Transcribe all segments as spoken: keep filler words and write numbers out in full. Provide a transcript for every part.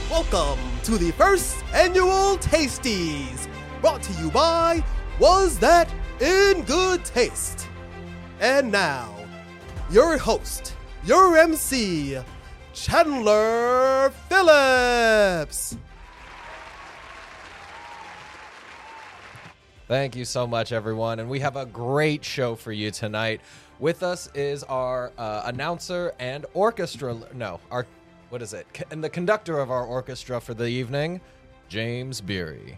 Welcome to the first annual Tasties, brought to you by Was That in Good Taste? And now, your host, your M C, Chandler Phillips. Thank you so much, everyone, and we have a great show for you tonight. With us is our uh, announcer and orchestra, no, our, what is it, and the conductor of our orchestra for the evening, James Beery.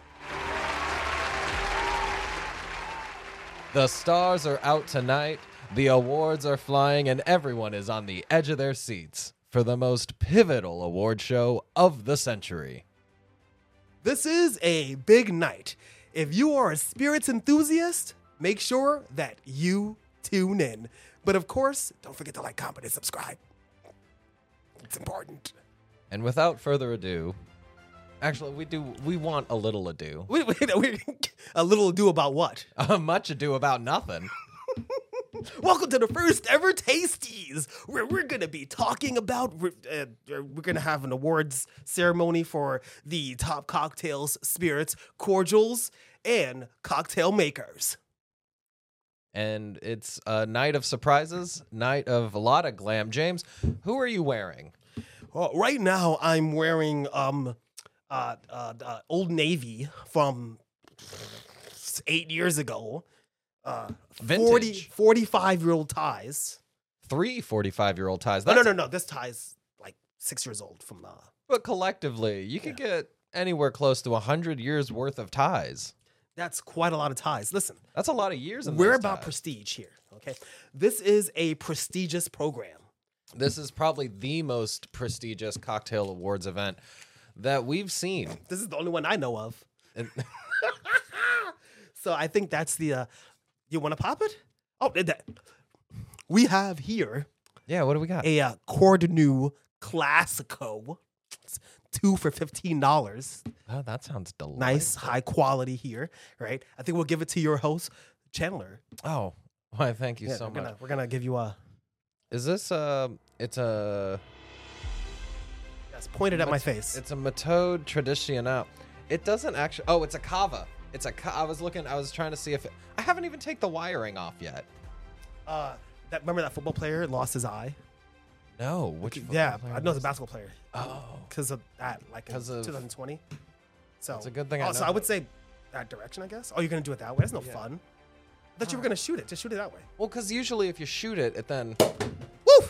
The stars are out tonight, the awards are flying, and everyone is on the edge of their seats for the most pivotal award show of the century. This is a big night. If you are a spirits enthusiast, make sure that you tune in. But of course, don't forget to like, comment, and subscribe. It's important. And without further ado, actually, we do we want a little ado. Wait, wait, wait. A little ado about what? Uh, much ado about nothing. Welcome to the first ever Tasties, where we're going to be talking about, uh, we're going to have an awards ceremony for the top cocktails, spirits, cordials, and cocktail makers. And it's a night of surprises, night of a lot of glam. James, who are you wearing? Well, right now, I'm wearing um, uh, uh, uh, Old Navy from eight years ago. Uh, Vintage. forty, forty-five-year-old ties. Three forty-five-year-old ties. No, That's, no, no, no. This tie's like six years old from... Uh, But collectively, you could get anywhere close to one hundred years worth of ties. That's quite a lot of ties. Listen. That's a lot of years in We're those about ties. prestige here, okay? This is a prestigious program. This is probably the most prestigious cocktail awards event that we've seen. This is the only one I know of. And- So I think that's the... Uh, you want to pop it? Oh, that, we have here yeah, what do we got? a uh, Cordonu Classico. It's two for fifteen dollars. Oh, that sounds delightful. Nice, high quality here, right? I think we'll give it to your host, Chandler. Oh, why, thank you Yeah, so we're much. Gonna, we're going to give you a... Is this uh it's a Yes, pointed at my Mat- face. It's a Méthode Traditionnelle. It doesn't actually. Oh, it's a cava. It's a. Ca- I was looking. I was trying to see if it, I haven't even taken the wiring off yet. Uh, that remember that football player lost his eye? No, which? Yeah, football player I know it's a was- basketball player. Oh, Because of that, like in 'Cause of- twenty twenty. So It's a good thing I Oh, know so I that. would say that direction, I guess. Oh, you're gonna do it that way? That's no Yeah. fun. I thought you were gonna shoot it. Just shoot it that way. well, because usually if you shoot it, it then. Woo!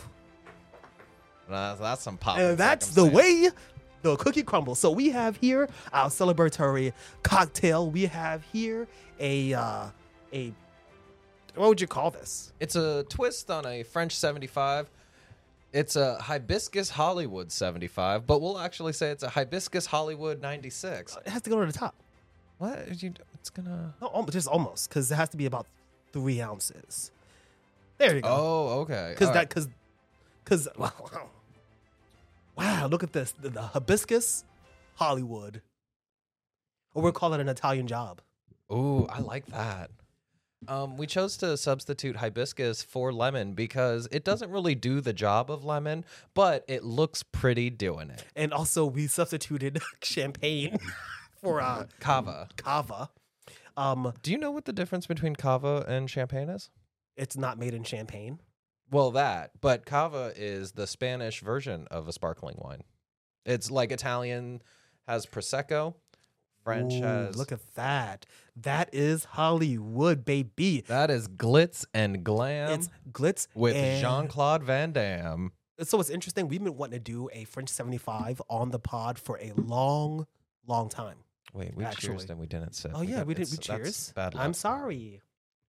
Uh, that's some pop. And that's the way the cookie crumbles. So we have here our celebratory cocktail. We have here a uh, a what would you call this? It's a twist on a French seventy-five. It's a Hibiscus Hollywood seventy-five, but we'll actually say it's a Hibiscus Hollywood ninety-six. It has to go to the top. What? Did you, it's gonna. No, almost, just almost, because it has to be about three ounces. There you go. Oh, okay. Because All that, right. because, because, wow, wow, look at this, the, the hibiscus Hollywood, or we'll call it an Italian job. Ooh, I like that. Um, we chose to substitute hibiscus for lemon because it doesn't really do the job of lemon, but it looks pretty doing it. And also, we substituted champagne for uh, Cava. cava. Um, Do you know what the difference between cava and champagne is? it's not made in Champagne. Well, that, but cava is the Spanish version of a sparkling wine. It's like Italian has prosecco, French Ooh, has. look at that. That is Hollywood, baby. That is glitz and glam It's glitz with and- Jean Claude Van Damme. So it's interesting. We've been wanting to do a French seventy-five on the pod for a long, long time. Wait, we Actually. cheersed and we didn't sip. Oh yeah, got- we did. We it's- that's cheers. Bad luck. I'm sorry.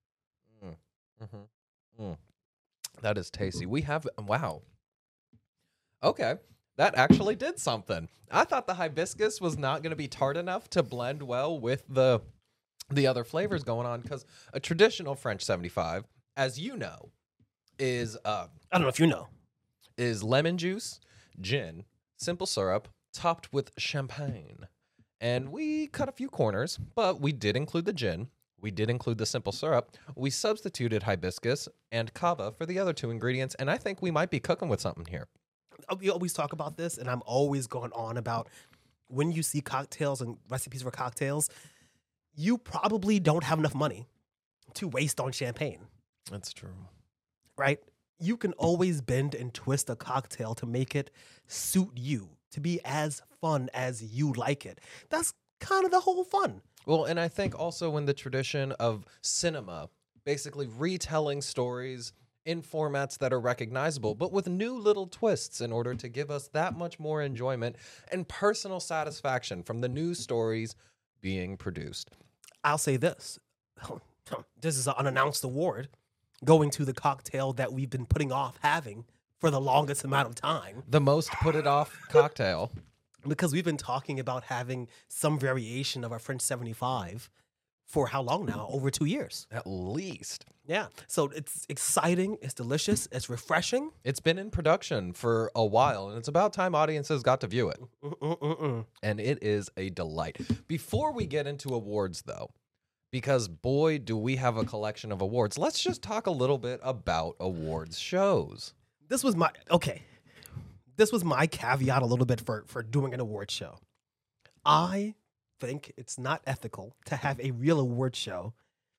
Mm-hmm. Mm. That is tasty. We have wow. Okay, that actually did something. I thought the hibiscus was not going to be tart enough to blend well with the the other flavors going on because a traditional French seventy-five, as you know, is uh I don't know if you know. is lemon juice, gin, simple syrup, topped with champagne. And we cut a few corners, but we did include the gin. We did include the simple syrup. We substituted hibiscus and cava for the other two ingredients, and I think we might be cooking with something here. we always talk about this, and I'm always going on about when you see cocktails and recipes for cocktails, you probably don't have enough money to waste on champagne. That's true. Right? You can always bend and twist a cocktail to make it suit you, to be as fun as you like it. That's kind of the whole fun. Well, and I think also in the tradition of cinema, basically retelling stories in formats that are recognizable, but with new little twists in order to give us that much more enjoyment and personal satisfaction from the new stories being produced. I'll say this. This is an unannounced award going to the cocktail that we've been putting off having for the longest amount of time. The most put it off cocktail. Because we've been talking about having some variation of our French seventy-five for how long now? Over two years. At least. Yeah. So it's exciting. It's delicious. It's refreshing. It's been in production for a while, and it's about time audiences got to view it. Mm-mm-mm-mm. And it is a delight. Before we get into awards, though, because boy, do we have a collection of awards, let's just talk a little bit about awards shows. This was my, okay. This was my caveat a little bit for, for doing an award show. I think it's not ethical to have a real award show.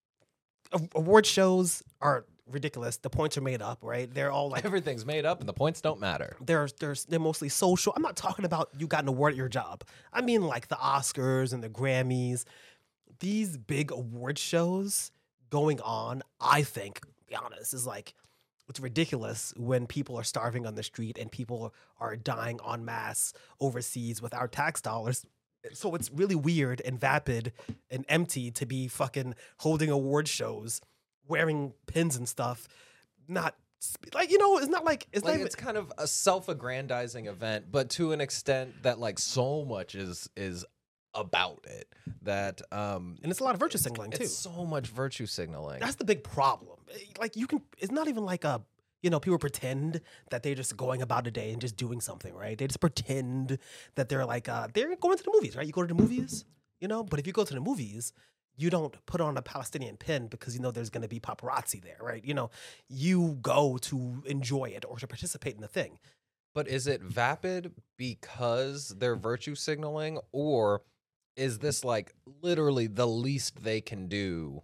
A- award shows are ridiculous. The points are made up, right? They're all like Everything's made up and the points don't matter. they're they're they're mostly social. I'm not talking about you got an award at your job. I mean like the Oscars and the Grammys. These big award shows going on, I think, to be honest, is like it's ridiculous when people are starving on the street and people are dying en masse overseas with our tax dollars. So it's really weird and vapid and empty to be fucking holding award shows, wearing pins and stuff. Not like, you know, it's not like it's Like not even, it's kind of a self-aggrandizing event, but to an extent that like so much is is about it that um and it's a lot of virtue signaling too. it's so much virtue signaling. That's the big problem. Like you can, it's not even like a, you know, people pretend that they're just going about a day and just doing something, right? They just pretend that they're like, uh, they're going to the movies, right? You go to the movies, you know, but if you go to the movies, you don't put on a Palestinian pin because you know there's going to be paparazzi there, right? You know, you go to enjoy it or to participate in the thing. But is it vapid because they're virtue signaling, or is this like literally the least they can do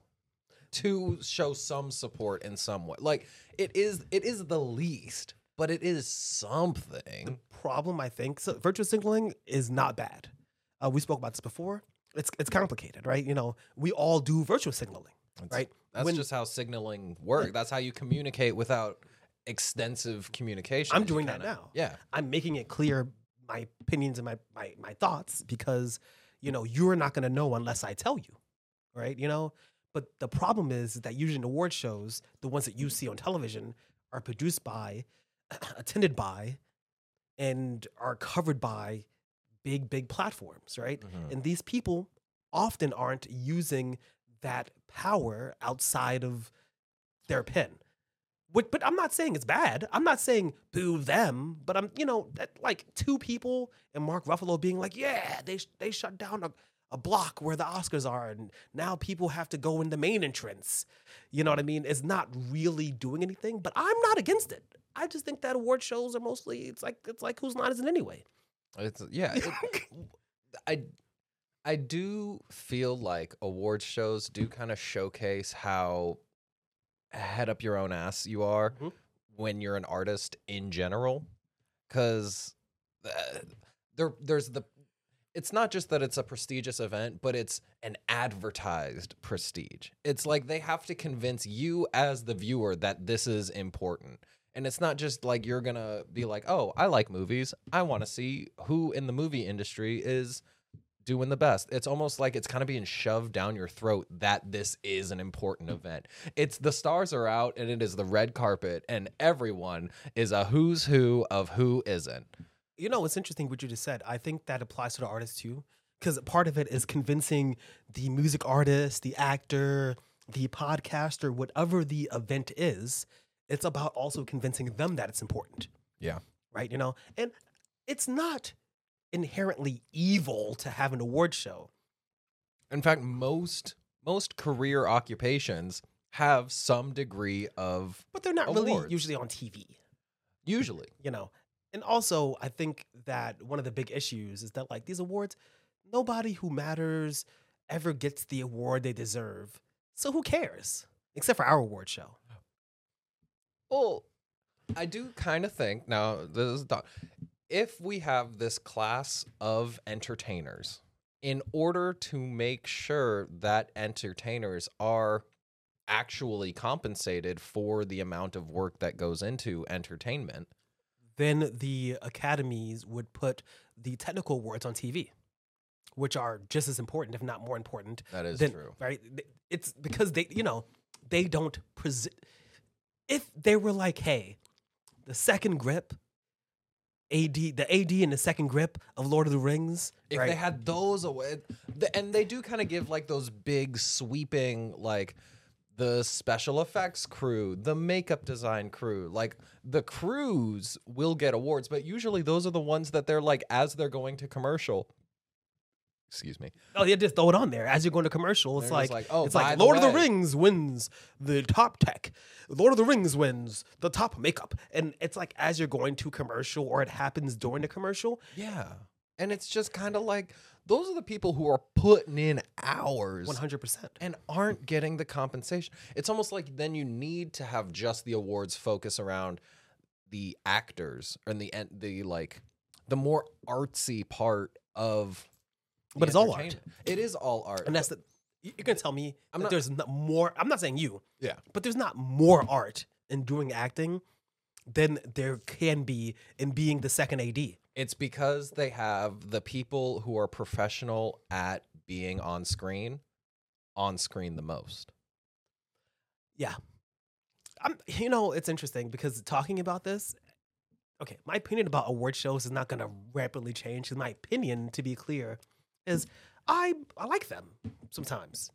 to show some support in some way? Like it is, it is the least, but it is something. The problem, I think, so virtue signaling is not bad. Uh, we spoke about this before. It's it's complicated, right? You know, we all do virtue signaling, That's, right? That's When- just how signaling works. That's how you communicate without extensive communication. I'm You doing that kinda- now. Yeah. I'm making it clear my opinions and my my, my thoughts because, you know, you're not going to know unless I tell you, right? You know, but the problem is that usually in award shows, the ones that you see on television are produced by, attended by, and are covered by big, big platforms, right? Mhm. And these people often aren't using that power outside of their pen. But, but I'm not saying it's bad. I'm not saying boo them. But I'm, you know, that, like two people and Mark Ruffalo being like, yeah, they they shut down a, a block where the Oscars are, and now people have to go in the main entrance. You know what I mean? It's not really doing anything. But I'm not against it. I just think that award shows are mostly it's like it's like whose line is it anyway? It's yeah. It, I I do feel like award shows do kind of showcase how head up your own ass you are Mhm. when you're an artist in general, because uh, there there's the it's not just that it's a prestigious event, but it's an advertised prestige. It's like they have to convince you as the viewer that this is important. And it's not just like you're going to be like, oh, I like movies. I want to see who in the movie industry is doing the best. It's almost like it's kind of being shoved down your throat that this is an important event. It's the stars are out and it is the red carpet and everyone is a who's who of who isn't. You know, it's interesting what you just said. I think that applies to the artist too, because part of it is convincing the music artist, the actor, the podcaster, whatever the event is. It's about also convincing them that it's important. Yeah. Right? You know, and it's not inherently evil to have an award show. In fact, most most career occupations have some degree of But they're not really Awards. usually on T V. usually. You know, And also, I think that one of the big issues is that like these awards, nobody who matters ever gets the award they deserve. So who cares? Except for our award show. Well, I do kind of think now. This is the, if we have this class of entertainers, in order to make sure that entertainers are actually compensated for the amount of work that goes into entertainment, then the academies would put the technical awards on T V, which are just as important, if not more important. that is than, true. Right? It's because they, you know, they don't present. If they were like, hey, the second grip, A D, the A D and the second grip of Lord of the Rings. If right? they had those away, the- and they do kind of give like those big sweeping, like the special effects crew, the makeup design crew, like the crews will get awards, but usually those are the ones that they're like as they're going to commercial. Excuse me. Oh, they just throw it on there as you're going to commercial. It's They're like, just like, oh, it's by like the Lord of the way. Rings wins the top tech. Lord of the Rings wins the top makeup, and it's like as you're going to commercial, or it happens during the commercial. Yeah. And it's just kind of like those are the people who are putting in hours One hundred percent. and aren't getting the compensation. It's almost like then you need to have just the awards focus around the actors and the en- the like the more artsy part of the But it's all art. entertainment. It is all art. And that's the. You're gonna tell me I'm that not- there's not more. I'm not saying you, yeah. but there's not more art in doing acting than there can be in being the second A D. It's because they have the people who are professional at being on screen on screen the most. Yeah. I'm, you know, it's interesting because talking about this, okay, my opinion about award shows is not going to rapidly change. 'Cause my opinion, to be clear, is I I like them sometimes.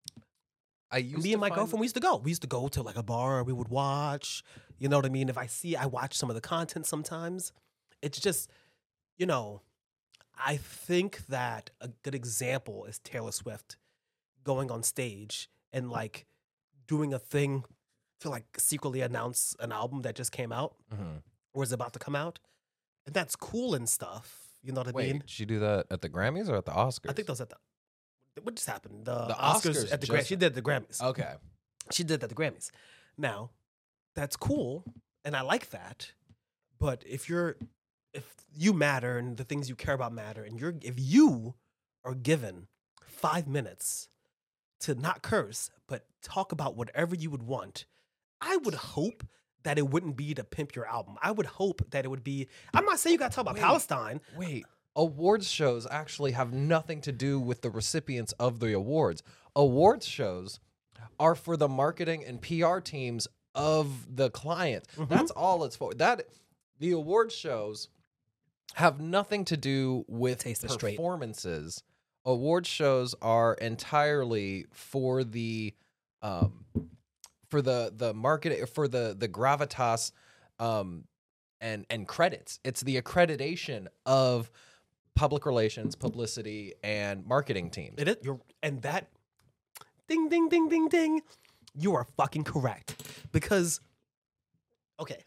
I used Me to and my find- girlfriend, we used to go. We used to go to like a bar. We would watch. You know what I mean? If I see, I watch some of the content sometimes. It's just, you know, I think that a good example is Taylor Swift going on stage and like doing a thing to like secretly announce an album that just came out Mhm. or is about to come out. And that's cool and stuff. You know what I Wait, mean? did she do that at the Grammys or at the Oscars? I think those at the what just happened? The, The Oscars, Oscars at the Grammys. just- She did the Grammys. Okay. She did that at the Grammys. Now, that's cool, and I like that. But if you're, if you matter and the things you care about matter, and you're, if you are given five minutes to not curse but talk about whatever you would want, I would hope that it wouldn't be to pimp your album. I would hope that it would be. I'm not saying you got to talk about Wait. Palestine. Wait, awards shows actually have nothing to do with the recipients of the awards. Awards shows are for the marketing and P R teams of the client. Mhm. That's all it's for. That the awards shows have nothing to do with Taste it straight. performances. Awards shows are entirely for the um for the the market for the the gravitas um and and credits. It's the accreditation of public relations, publicity, and marketing teams. It is. You're, and that, ding, ding, ding, ding, ding. You are fucking correct. Because, okay,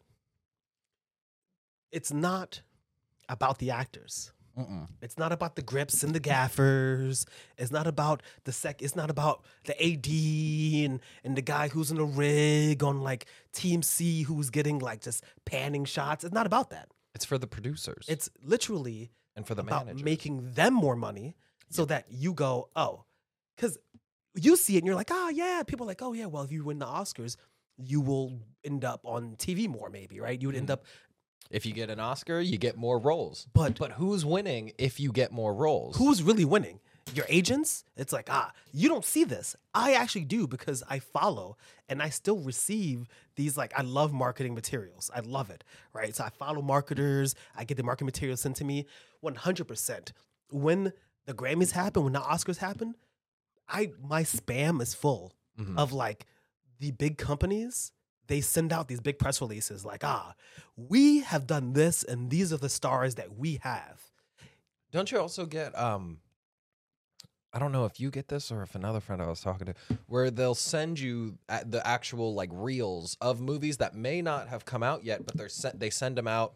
it's not about the actors. Mm-mm. It's not about the grips and the gaffers. It's not about the sec. It's not about the A D and, and the guy who's in the rig on like Team C who's getting like just panning shots. It's not about that. It's for the producers. It's literally and for the about managers. making them more money so that you go, oh, because you see it and you're like, oh, yeah. People are like, oh, yeah, well, if you win the Oscars, you will end up on T V more, maybe, right? You would end Mhm. up, If you get an Oscar, you get more roles. but But who's winning if you get more roles? who's really winning? Your agents? It's like, ah, you don't see this. I actually do because I follow and I still receive these, like, I love marketing materials. I love it, right? So I follow marketers. I get the marketing materials sent to me one hundred percent. When the Grammys happen, when the Oscars happen, I my spam is full Mhm. of, like, the big companies. They send out these big press releases like, ah, we have done this and these are the stars that we have. Don't you also get um I don't know if you get this or if another friend I was talking to, where they'll send you a- the actual like reels of movies that may not have come out yet, but they're sent they send them out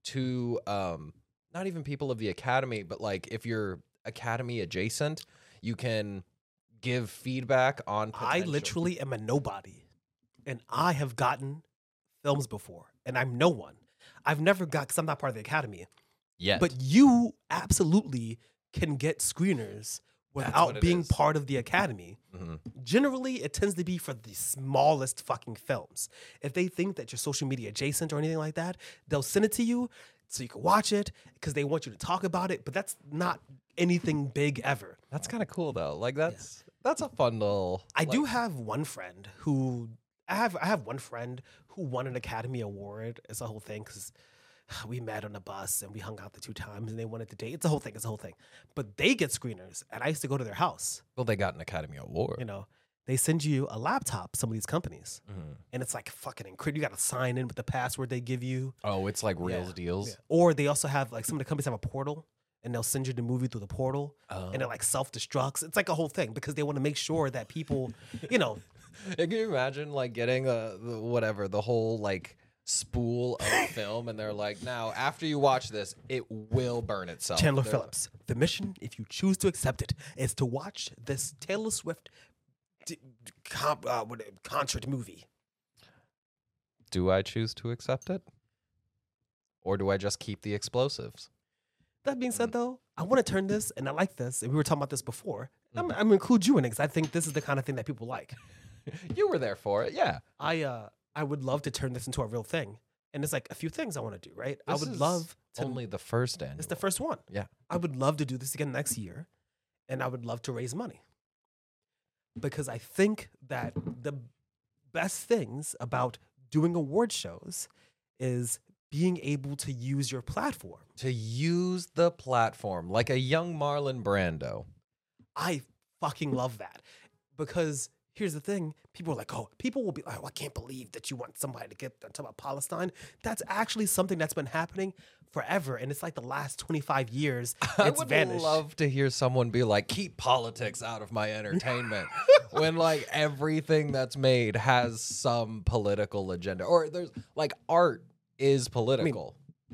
to um not even people of the academy, but like if you're academy adjacent, you can give feedback on I potential. literally am a nobody, and I have gotten films before, and I'm no one. I've never got, because I'm not part of the academy. Yet. But you absolutely can get screeners what without it being is. part of the academy. hmm Generally, it tends to be for the smallest fucking films. If they think that you're social media adjacent or anything like that, they'll send it to you so you can watch it because they want you to talk about it. But that's not anything big ever. That's kind of cool though. Like that's that's a fun little. I like, do have one friend who I have. I have one friend who won an Academy Award. It's a whole thing because we met on a bus and we hung out the two times and they wanted to date. It's a whole thing. It's a whole thing. But they get screeners, and I used to go to their house. Well, they got an Academy Award. You know, they send you a laptop. Some of these companies, Mhm. and it's like fucking incredible. You got to sign in with the password they give you. Oh, it's like real Yeah. deals. Yeah. Or they also have like some of the companies have a portal. And they'll send you the movie through the portal, Oh. and it like self destructs. It's like a whole thing because they want to make sure that people, you know, Can you imagine like getting a the, whatever the whole like spool of film, and they're like, now after you watch this, it will burn itself. Chandler They're- Phillips. The mission, if you choose to accept it, is to watch this Taylor Swift d- d- com- uh, what, concert movie. Do I choose to accept it, or do I just keep the explosives? That being said, though, I want to turn this, and I like this, and we were talking about this before. I'm, Mhm. I'm gonna include you in it because I think this is the kind of thing that people like. You were there for it, yeah. I uh, I would love to turn this into a real thing, and there's like a few things I want to do. Right? I This would is love to. Only the first annual. It's the first one. Yeah. I would love to do this again next year, and I would love to raise money because I think that the best things about doing award shows is being able to use your platform. To use the platform like a young Marlon Brando. I fucking love that because here's the thing. People are like, oh, people will be like, oh, I can't believe that you want somebody to get to talk about Palestine. That's actually something that's been happening forever. And it's like the last twenty-five years, I it's would vanished. love to hear someone be like, keep politics out of my entertainment. when like everything that's made has some political agenda. Or there's like art is political.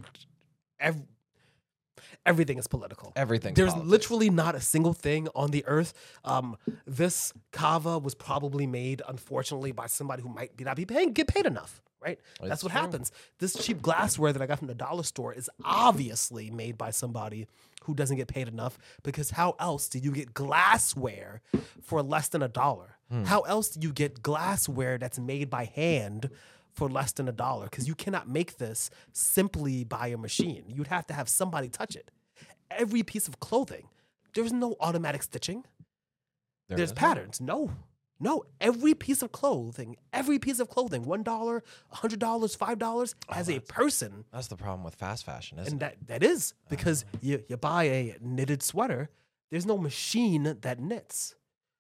Ev- everything is political. Everything. There's literally not a single thing on the earth. Um, this kava was probably made, unfortunately, by somebody who might be not be paying get paid enough, right? It's That's what true. happens. This cheap glassware that I got from the dollar store is obviously made by somebody who doesn't get paid enough. Because how else do you get glassware for less than a dollar? Hmm. How else do you get glassware that's made by hand for less than a dollar? Because you cannot make this simply by a machine. You'd have to have somebody touch it. Every piece of clothing, there's no automatic stitching. There There's isn't? patterns. No, no. Every piece of clothing, every piece of clothing, one dollar, a hundred dollars, five dollars, has a that's- person, That's the problem with fast fashion, isn't and it? that that is because you you buy a knitted sweater. There's no machine that knits.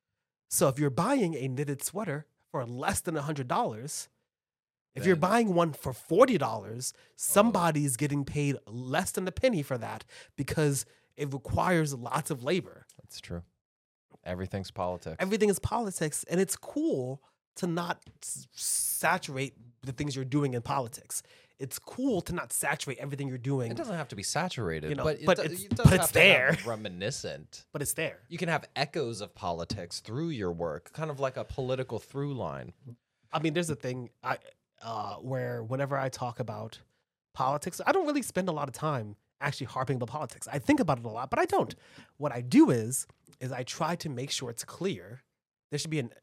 So if you're buying a knitted sweater for less than a hundred dollars, if you're Then- buying one for forty dollars, somebody's getting paid less than a penny for that because it requires lots of labor. That's true. Everything's politics. Everything is politics, and it's cool to not s- saturate the things you're doing in politics. It's cool to not saturate everything you're doing, it doesn't have to be saturated, You know, but, it but do- it's- it does but have it's to have there. reminiscent. but it's there. You can have echoes of politics through your work, kind of like a political through line. I mean, there's a thing I uh, where whenever I talk about politics, I don't really spend a lot of time actually harping about politics. I think about it a lot, but I don't. What I do is is I try to make sure it's clear. There should be an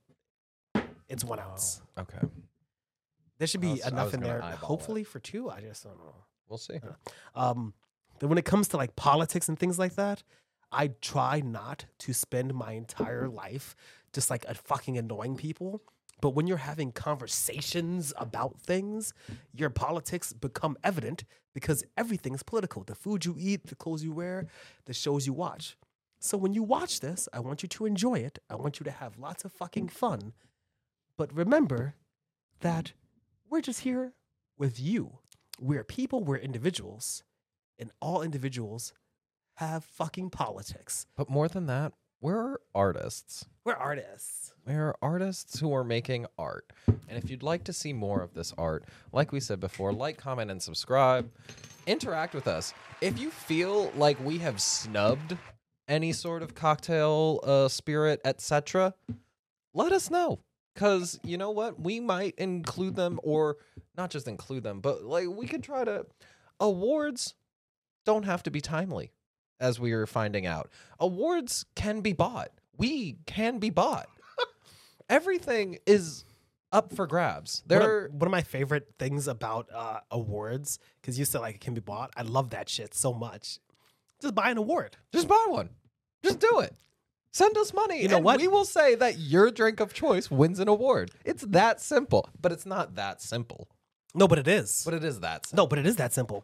it's one ounce. Okay. There should I be was- I enough was in gonna there, eyeball hopefully for two. I just don't know. We'll see. Um, but when it comes to like politics and things like that, I try not to spend my entire life just like uh, fucking annoying people. But when you're having conversations about things, your politics become evident because everything is political. The food you eat, the clothes you wear, the shows you watch. So when you watch this, I want you to enjoy it. I want you to have lots of fucking fun. But remember that we're just here with you. We're people, we're individuals, and all individuals have fucking politics. But more than that, We're artists. We're artists. We're artists who are making art. And if you'd like to see more of this art, like we said before, like, comment, and subscribe. Interact with us. If you feel like we have snubbed any sort of cocktail uh, spirit, et cetera, let us know. Because you know what? We might include them, or not just include them, but like we could try to... Awards don't have to be timely, as we are finding out. Awards can be bought. We can be bought. Everything is up for grabs. One There, of, one of my favorite things about uh, awards, because you said like it can be bought. I love that shit so much. Just buy an award. just buy one. Just do it. Send us money. You know and what? We will say that your drink of choice wins an award. It's that simple, but it's not that simple. No, but it is. But it is that simple. No, but it is that simple.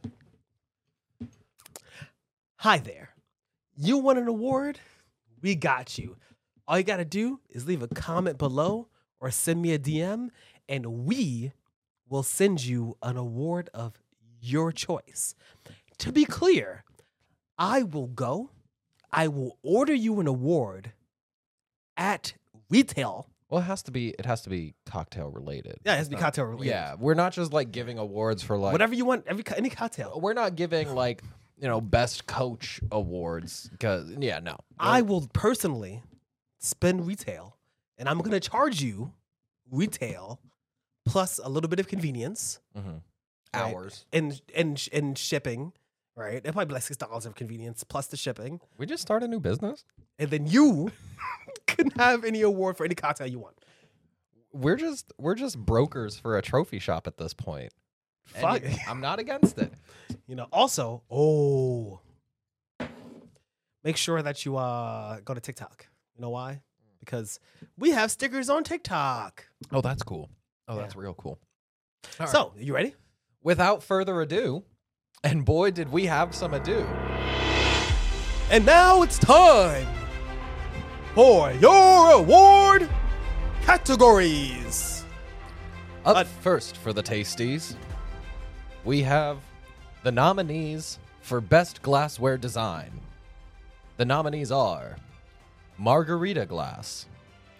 Hi there. You want an award? We got you. All you got to do is leave a comment below or send me a D M, and we will send you an award of your choice. To be clear, I will go, I will order you an award at retail. Well, it has to be. It has to be cocktail related. Yeah, it has to be cocktail related. Yeah, we're not just like giving awards for like Whatever you want, every co- any cocktail. We're not giving like you know best coach awards because yeah, no. I will personally spend retail, and I'm going to charge you retail plus a little bit of convenience. Mhm. right? Hours. and and and shipping. Right, it might be like six dollars of convenience plus the shipping, We just start a new business. and then you can have any award for any cocktail you want. We're just we're just brokers for a trophy shop at this point. And Fuck. y- I'm not against it. You know. Also, oh, make sure that you uh go to TikTok. You know why? Because we have stickers on TikTok. Oh, that's cool. Oh, Yeah. that's real cool. All right. So, you ready? Without further ado, and boy, did we have some ado. And now it's time for your award categories. Up Uh, first for the Tasties, we have the nominees for Best Glassware Design. The nominees are Margarita Glass,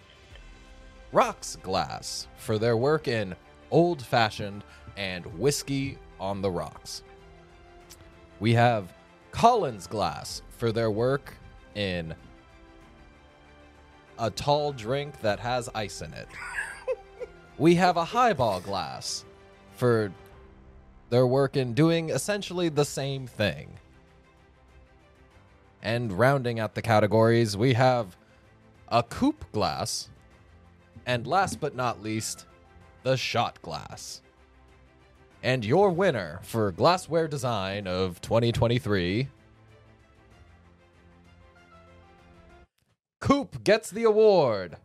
Rocks Glass for their work in Old Fashioned and Whiskey on the Rocks. We have Collins Glass for their work in a tall drink that has ice in it. We have a Highball Glass for their work in doing essentially the same thing. And rounding out the categories, we have a Coupe Glass, and last but not least, the Shot Glass. And your winner for Glassware Design of twenty twenty-three, Coupe gets the award.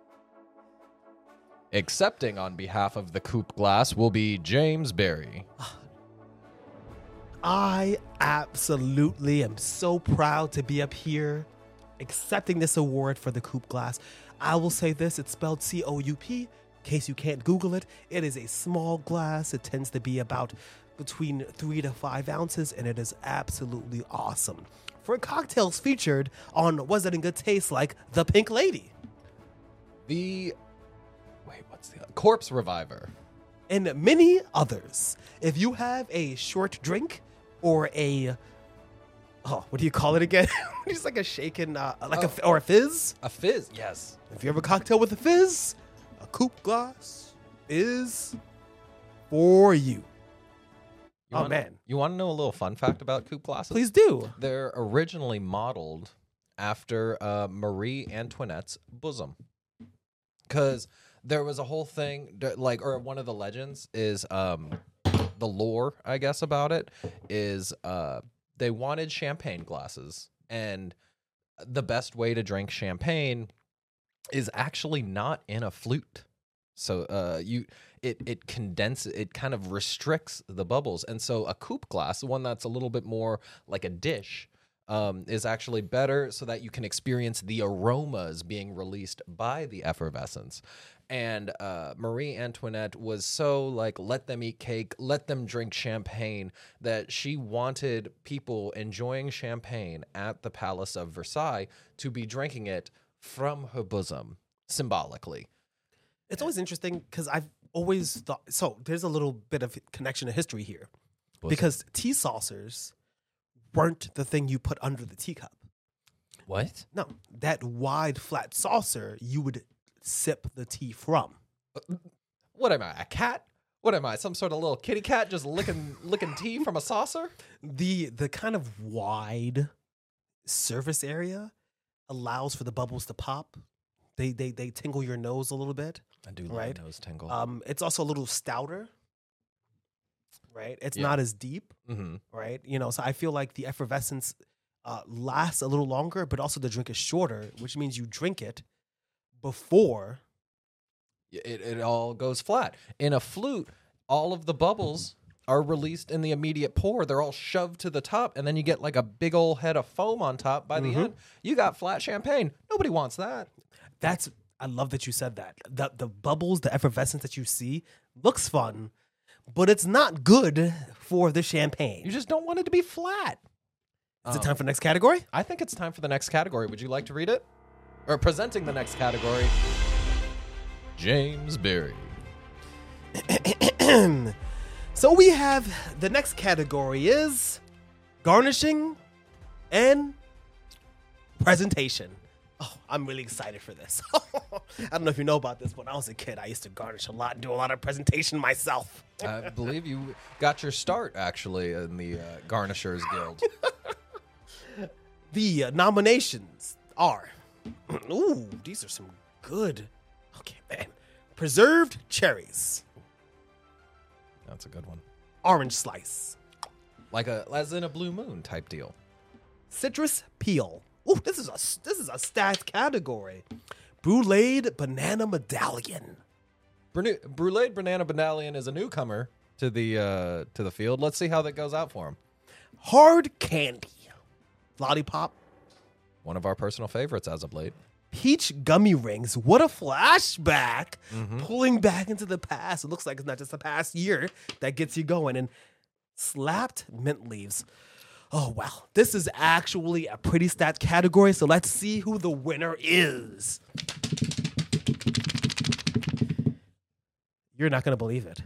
Accepting on behalf of the Coupe Glass will be James Berry. I absolutely am so proud to be up here accepting this award for the Coupe Glass. I will say this, it's spelled C O U P. In case you can't Google it, it is a small glass. It tends to be about between three to five ounces, and it is absolutely awesome. For cocktails featured on Was It in Good Taste, like the Pink Lady, The wait, what's the Corpse Reviver? and many others. If you have a short drink or a oh, what do you call it again? Just like a shaken, uh, like Oh. a or a fizz. A fizz, yes. If you have a cocktail with a fizz, a Coupe glass is for you. You Oh, wanna- man. You want to know a little fun fact about Coupe glasses? Please do. They're originally modeled after uh, Marie Antoinette's bosom. Because there was a whole thing, d- like, or one of the legends is um, the lore, I guess, about it is uh, they wanted champagne glasses. And the best way to drink champagne is actually not in a flute. So uh, you it it condenses, it kind of restricts the bubbles, and so a coupe glass, one that's a little bit more like a dish, um, is actually better so that you can experience the aromas being released by the effervescence. And uh, Marie Antoinette was so like, let them eat cake, let them drink champagne, that she wanted people enjoying champagne at the Palace of Versailles to be drinking it from her bosom, symbolically. It's always interesting because I've always thought, so there's a little bit of connection to history here. Bosom. Because tea saucers weren't the thing you put under the teacup. What? No, that wide, flat saucer you would sip the tea from. What am I, a cat? What am I, some sort of little kitty cat just licking licking tea from a saucer? The the kind of wide surface area allows for the bubbles to pop. They they they tingle your nose a little bit. I do right? love nose tingle. Um, it's also a little stouter. Right? It's Yeah. not as deep. mm-hmm. Right? You know, so I feel like the effervescence uh, lasts a little longer, but also the drink is shorter, which means you drink it before. It, it all goes flat. In a flute, all of the bubbles are released in the immediate pour. They're all shoved to the top, and then you get like a big old head of foam on top by the Mhm. end. You got flat champagne. Nobody wants that. That's I love that you said that. The the bubbles, the effervescence that you see looks fun, but it's not good for the champagne. You just don't want it to be flat. Is it Um, time for the next category? I think it's time for the next category. Would you like to read it? Or presenting the next category, James Berry. So we have the next category is garnishing and presentation. Oh, I'm really excited for this. I don't know if you know about this, but when I was a kid, I used to garnish a lot and do a lot of presentation myself. I believe you got your start, actually, in the uh, Garnishers Guild. The uh, nominations are, ooh, these are some good, okay, man. Preserved cherries, That's a good one. orange slice, Like a, as in a Blue Moon type deal. citrus peel. Ooh, this is a this is a stats category. Brulee banana medallion. Brune- Brulee Banana Banalion is a newcomer to the uh, to the field. Let's see how that goes out for him. Hard candy. Lollipop. One of our personal favorites as of late. Peach gummy rings. What a flashback. Mhm. Pulling back into the past. It looks like it's not just the past year that gets you going. And slapped mint leaves. Oh, wow. This is actually a pretty stat category. So let's see who the winner is. You're not going to believe it.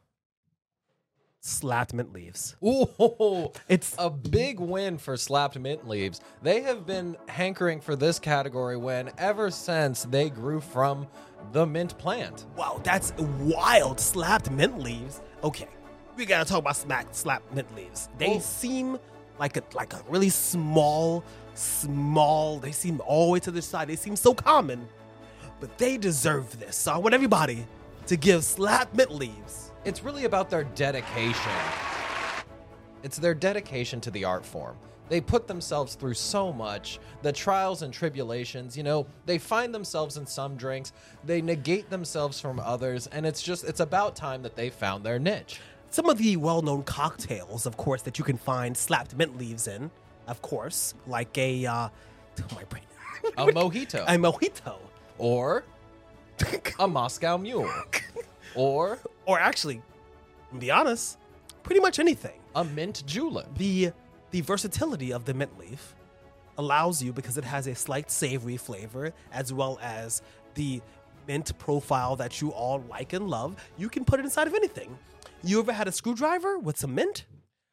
Slapped mint leaves. Ooh, It's a big win for Slapped Mint Leaves. They have been hankering for this category when ever since they grew from the mint plant. wow, that's wild. Slapped mint leaves. Okay, we gotta talk about smack slapped mint leaves. They Oh. seem like a like a really small, small. They seem all the way to the side. They seem so common, but they deserve this. So I want everybody to give slapped mint leaves. It's really about their dedication. It's their dedication to the art form. They put themselves through so much, the trials and tribulations, you know, they find themselves in some drinks, they negate themselves from others, and it's just, it's about time that they found their niche. Some of the well-known cocktails, of course, that you can find slapped mint leaves in, of course, like a uh, oh, my brain, A mojito. a mojito, Or a Moscow Mule. Or or actually, to be honest, pretty much anything. a mint julep. The the versatility of the mint leaf allows you, because it has a slight savory flavor as well as the mint profile that you all like and love. You can put it inside of anything. You ever had a screwdriver with some mint?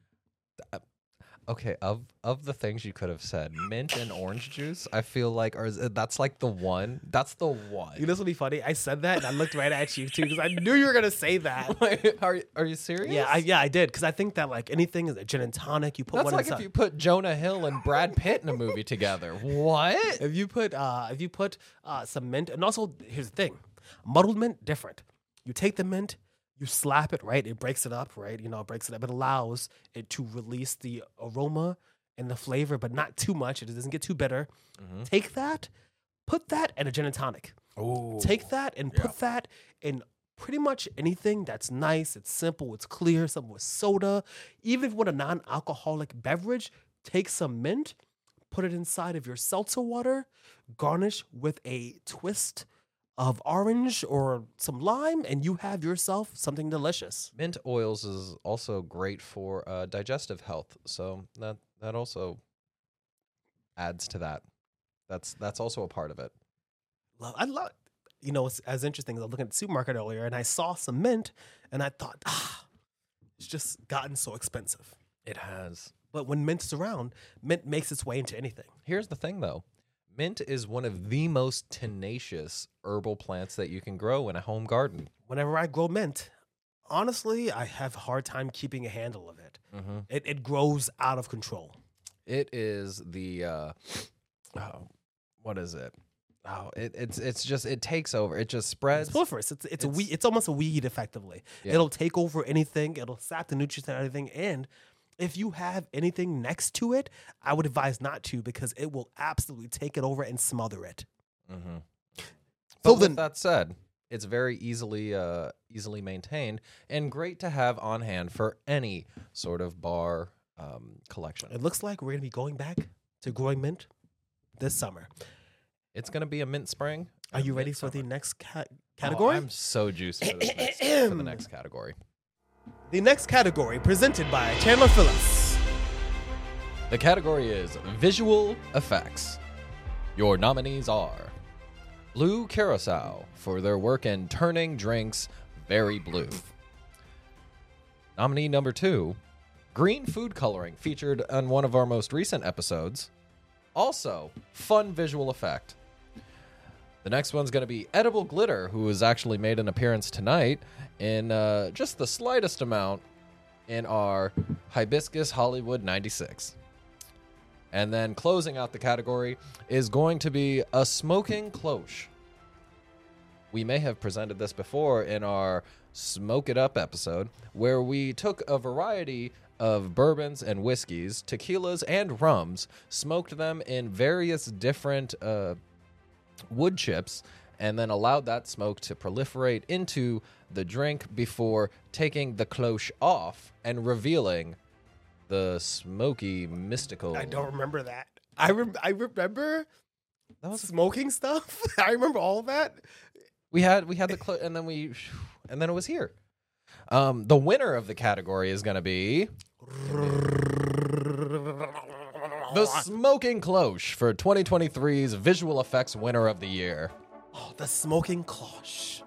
Okay, of of the things you could have said, mint and orange juice, I feel like or is it, that's like the one. That's the one. You know what's really funny? I said that and I looked right at you too because I knew you were gonna say that. Wait, are are you serious? Yeah, I, yeah, I did because I think that like anything is a gin and tonic. You put That's one like inside. if you put Jonah Hill and Brad Pitt in a movie together. What? If you put uh, if you put uh, some mint, and also here's the thing, muddled mint different. You take the mint, you slap it, right? It breaks it up, right? You know, it breaks it up. It allows it to release the aroma and the flavor, but not too much. It doesn't get too bitter. Mhm. Take that, put that in a gin and tonic. Ooh. Take that and Yeah. put that in pretty much anything that's nice. It's simple. It's clear. Something with soda. Even if you want a non-alcoholic beverage, take some mint put it inside of your seltzer water, garnish with a twist of orange or some lime, and you have yourself something delicious. Mint oils is also great for uh, digestive health, so that that also adds to that. That's that's also a part of it. Love, I love. You know, it's as interesting as I was looking at the supermarket earlier, and I saw some mint, and I thought, ah, it's just gotten so expensive. It has. But when mint is around, mint makes its way into anything. Here's the thing, though. Mint is one of the most tenacious herbal plants that you can grow in a home garden. Whenever I grow mint, honestly, I have a hard time keeping a handle of it. Mm-hmm. It, it grows out of control. It is the, uh, oh, what is it? Oh, it, it's it's just, it takes over. It just spreads. It's proliferous. It's, it's, It's- a weed, it's almost a weed, effectively. Yeah. It'll take over anything. It'll sap the nutrients and everything. And if you have anything next to it, I would advise not to, because it will absolutely take it over and smother it. Mm-hmm. So But then- with that said, it's very easily uh, easily maintained and great to have on hand for any sort of bar um, collection. It looks like we're going to be going back to growing mint this summer. It's going to be a mint spring. Are and you ready mint for the summer. next ca- Oh, category? I'm so juiced for, this next, for the next category. The next category, presented by Chandler Phillips. The category is visual effects. Your nominees are Blue Curacao for their work in turning drinks very blue. Nominee number two, green food coloring, featured on one of our most recent episodes. Also, fun visual effect. The next one's going to be Edible Glitter, who has actually made an appearance tonight in uh, just the slightest amount in our Hibiscus Hollywood ninety-six. And then closing out the category is going to be a smoking cloche. We may have presented this before in our Smoke It Up episode, where we took a variety of bourbons and whiskeys, tequilas and rums, smoked them in various different uh, wood chips, and then allowed that smoke to proliferate into the drink before taking the cloche off and revealing the smoky, mystical... I don't remember that. I, rem- I remember That was smoking stuff. I remember all of that. We had we had the clo- and then we and then it was here. Um, the winner of the category is going to be the Smoking Cloche for twenty twenty-three's visual effects winner of the year. Oh, the smoking cloche.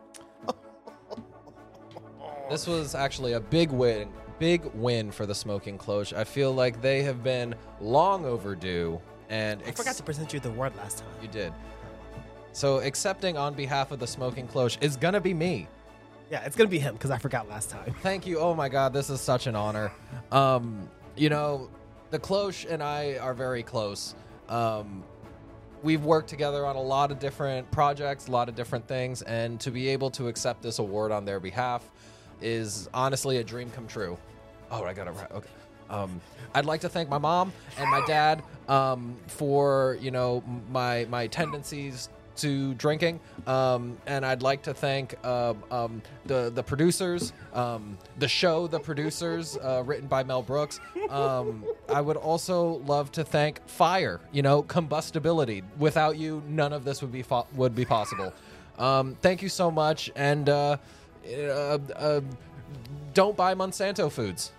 This was actually a big win, big win for the Smoking Cloche. I feel like they have been long overdue, and I ex- forgot to present you the word last time. you did. So accepting on behalf of the Smoking Cloche is gonna be me. Yeah, it's going to be him because I forgot last time. Thank you. Oh my God, this is such an honor. Um, you know, the Cloche and I are very close. Um, we've worked together on a lot of different projects, a lot of different things, and to be able to accept this award on their behalf is honestly a dream come true. Oh, I got it right. Okay. Um, I'd like to thank my mom and my dad um, for, you know, my my tendencies to drinking, um, and I'd like to thank um, um, the the producers, um, the show, the producers, uh, written by Mel Brooks. Um, I would also love to thank Fire. You know, combustibility. Without you, none of this would be fo- would be possible. Um, thank you so much, and uh, uh, uh, don't buy Monsanto foods.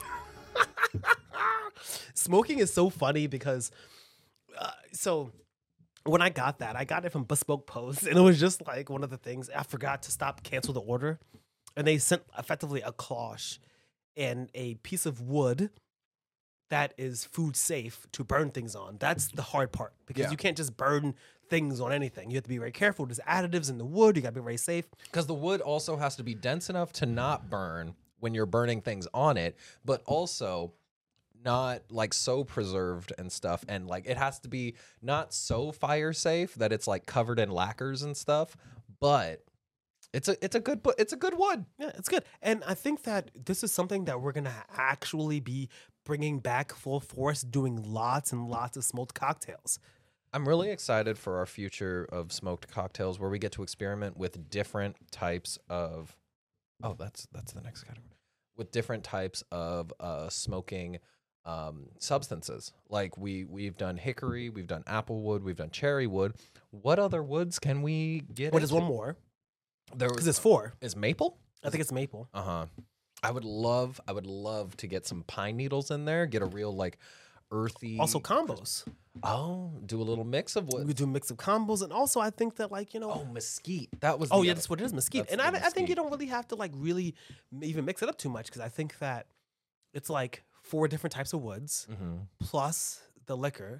Smoking is so funny because, uh, so when I got that, I got it from Bespoke Post, and it was just like one of the things. I forgot to stop, cancel the order, and they sent effectively a cloche and a piece of wood that is food safe to burn things on. That's the hard part because Yeah. you can't just burn things on anything. You have to be very careful. There's additives in the wood. You got to be very safe. Because the wood also has to be dense enough to not burn when you're burning things on it, but also not like so preserved and stuff. And like it has to be not so fire safe that it's like covered in lacquers and stuff, but it's a it's a good bu- it's a good wood. Yeah, it's good. And I think that this is something that we're going to actually be bringing back full force, doing lots and lots of smoked cocktails. I'm really excited for our future of smoked cocktails where we get to experiment with different types of oh that's that's the next category with different types of uh, smoking um, substances. Like we we've done hickory, we've done apple wood, we've done cherry wood. What other woods can we get? What is into? one more? There Because it's four. is maple. I think it's maple. Uh huh. I would love, I would love to get some pine needles in there. Get a real like earthy. Also combos. Oh, do a little mix of what? We do a mix of combos, and also I think that like you know. Oh, mesquite. That was. Oh the yeah, other- that's what it is, mesquite. that's And the I, I think you mesquite. don't really have to like really m- even mix it up too much because I think that it's like four different types of woods Mhm. plus the liquor.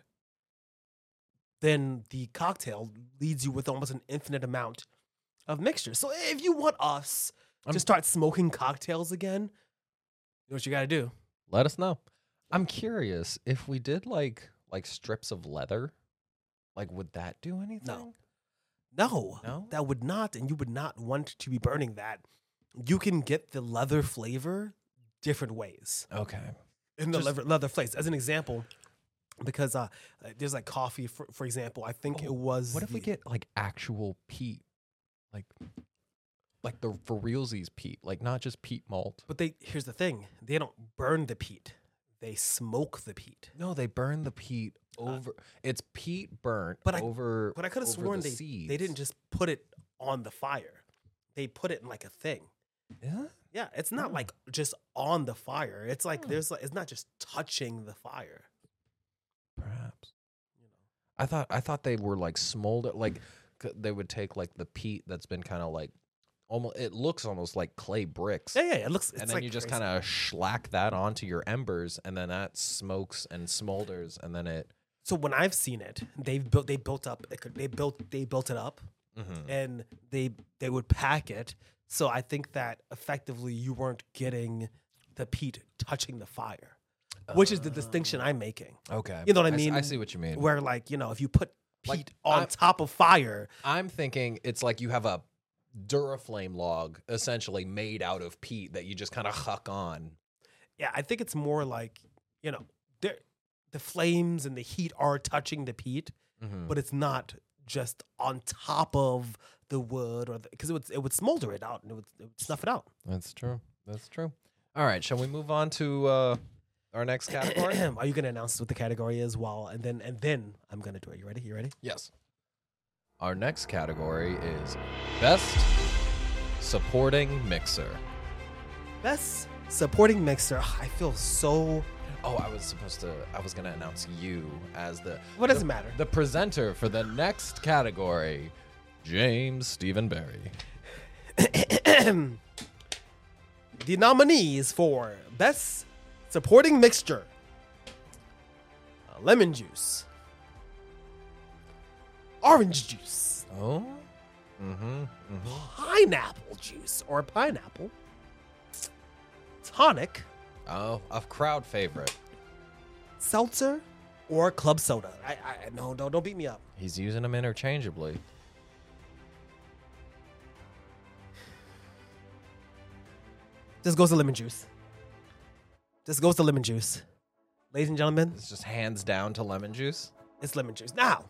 Then the cocktail leads you with almost an infinite amount of mixture. So if you want us I'm- to start smoking cocktails again, you know what you got to do. Let us know. I'm curious if we did like like strips of leather, like would that do anything? No, No? that would not, and you would not want to be burning that. You can get the leather flavor different ways. Okay. In the Just- leather, leather flakes. As an example, because uh, uh, there's like coffee, for, for example. I think Oh, it was. What if we the- get like actual peat, like like the for realsies peat, like not just peat malt? But they here's the thing: they don't burn the peat; they smoke the peat. No, they burn the peat over. it's peat burnt but I- over. But I could have over sworn the they seeds. they didn't just put it on the fire; they put it in like a thing. Yeah. Yeah, it's not Oh. like just on the fire. It's like Oh. there's like it's not just touching the fire. Perhaps. You know. I thought I thought they were like smolder, like c- they would take like the peat that's been kind of like almost. It looks almost like clay bricks. Yeah, yeah, yeah, it looks. It's and then like you just crazy. kind of schlack that onto your embers, and then that smokes and smolders, and then it. So when I've seen it, they've built they built up it could- they built they built it up Mhm. and they they would pack it. So I think that effectively you weren't getting the peat touching the fire, which is the distinction I'm making. Okay, You know what I s- mean? I see what you mean. Where like you know if you put peat Like, on I'm- top of fire, I'm thinking it's like you have a Duraflame log essentially made out of peat that you just kind of huck on. yeah, I think it's more like you know there the flames and the heat are touching the peat, Mhm. but it's not just on top of the wood or because it would it would smolder it out and it would, it would snuff it out. That's true. That's true. All right, shall we move on to uh, our next category? Are you gonna announce what the category is? While and then and then I'm gonna do it. You ready? You ready? Yes. Our next category is Best Supporting Mixer. Best supporting mixer. I feel so. Oh, I was supposed to, I was going to announce you as the. What does the, it matter? The presenter for the next category, James Stephen Barry. The nominees for best supporting mixture: uh, lemon juice, orange juice, Oh? Mm-hmm. mm-hmm. pineapple juice or pineapple, tonic, Oh, a crowd favorite. seltzer, or club soda. I, I no, no, don't beat me up. He's using them interchangeably. This goes to lemon juice. This goes to lemon juice. Ladies and gentlemen, It's just hands down to lemon juice. it's lemon juice. Now,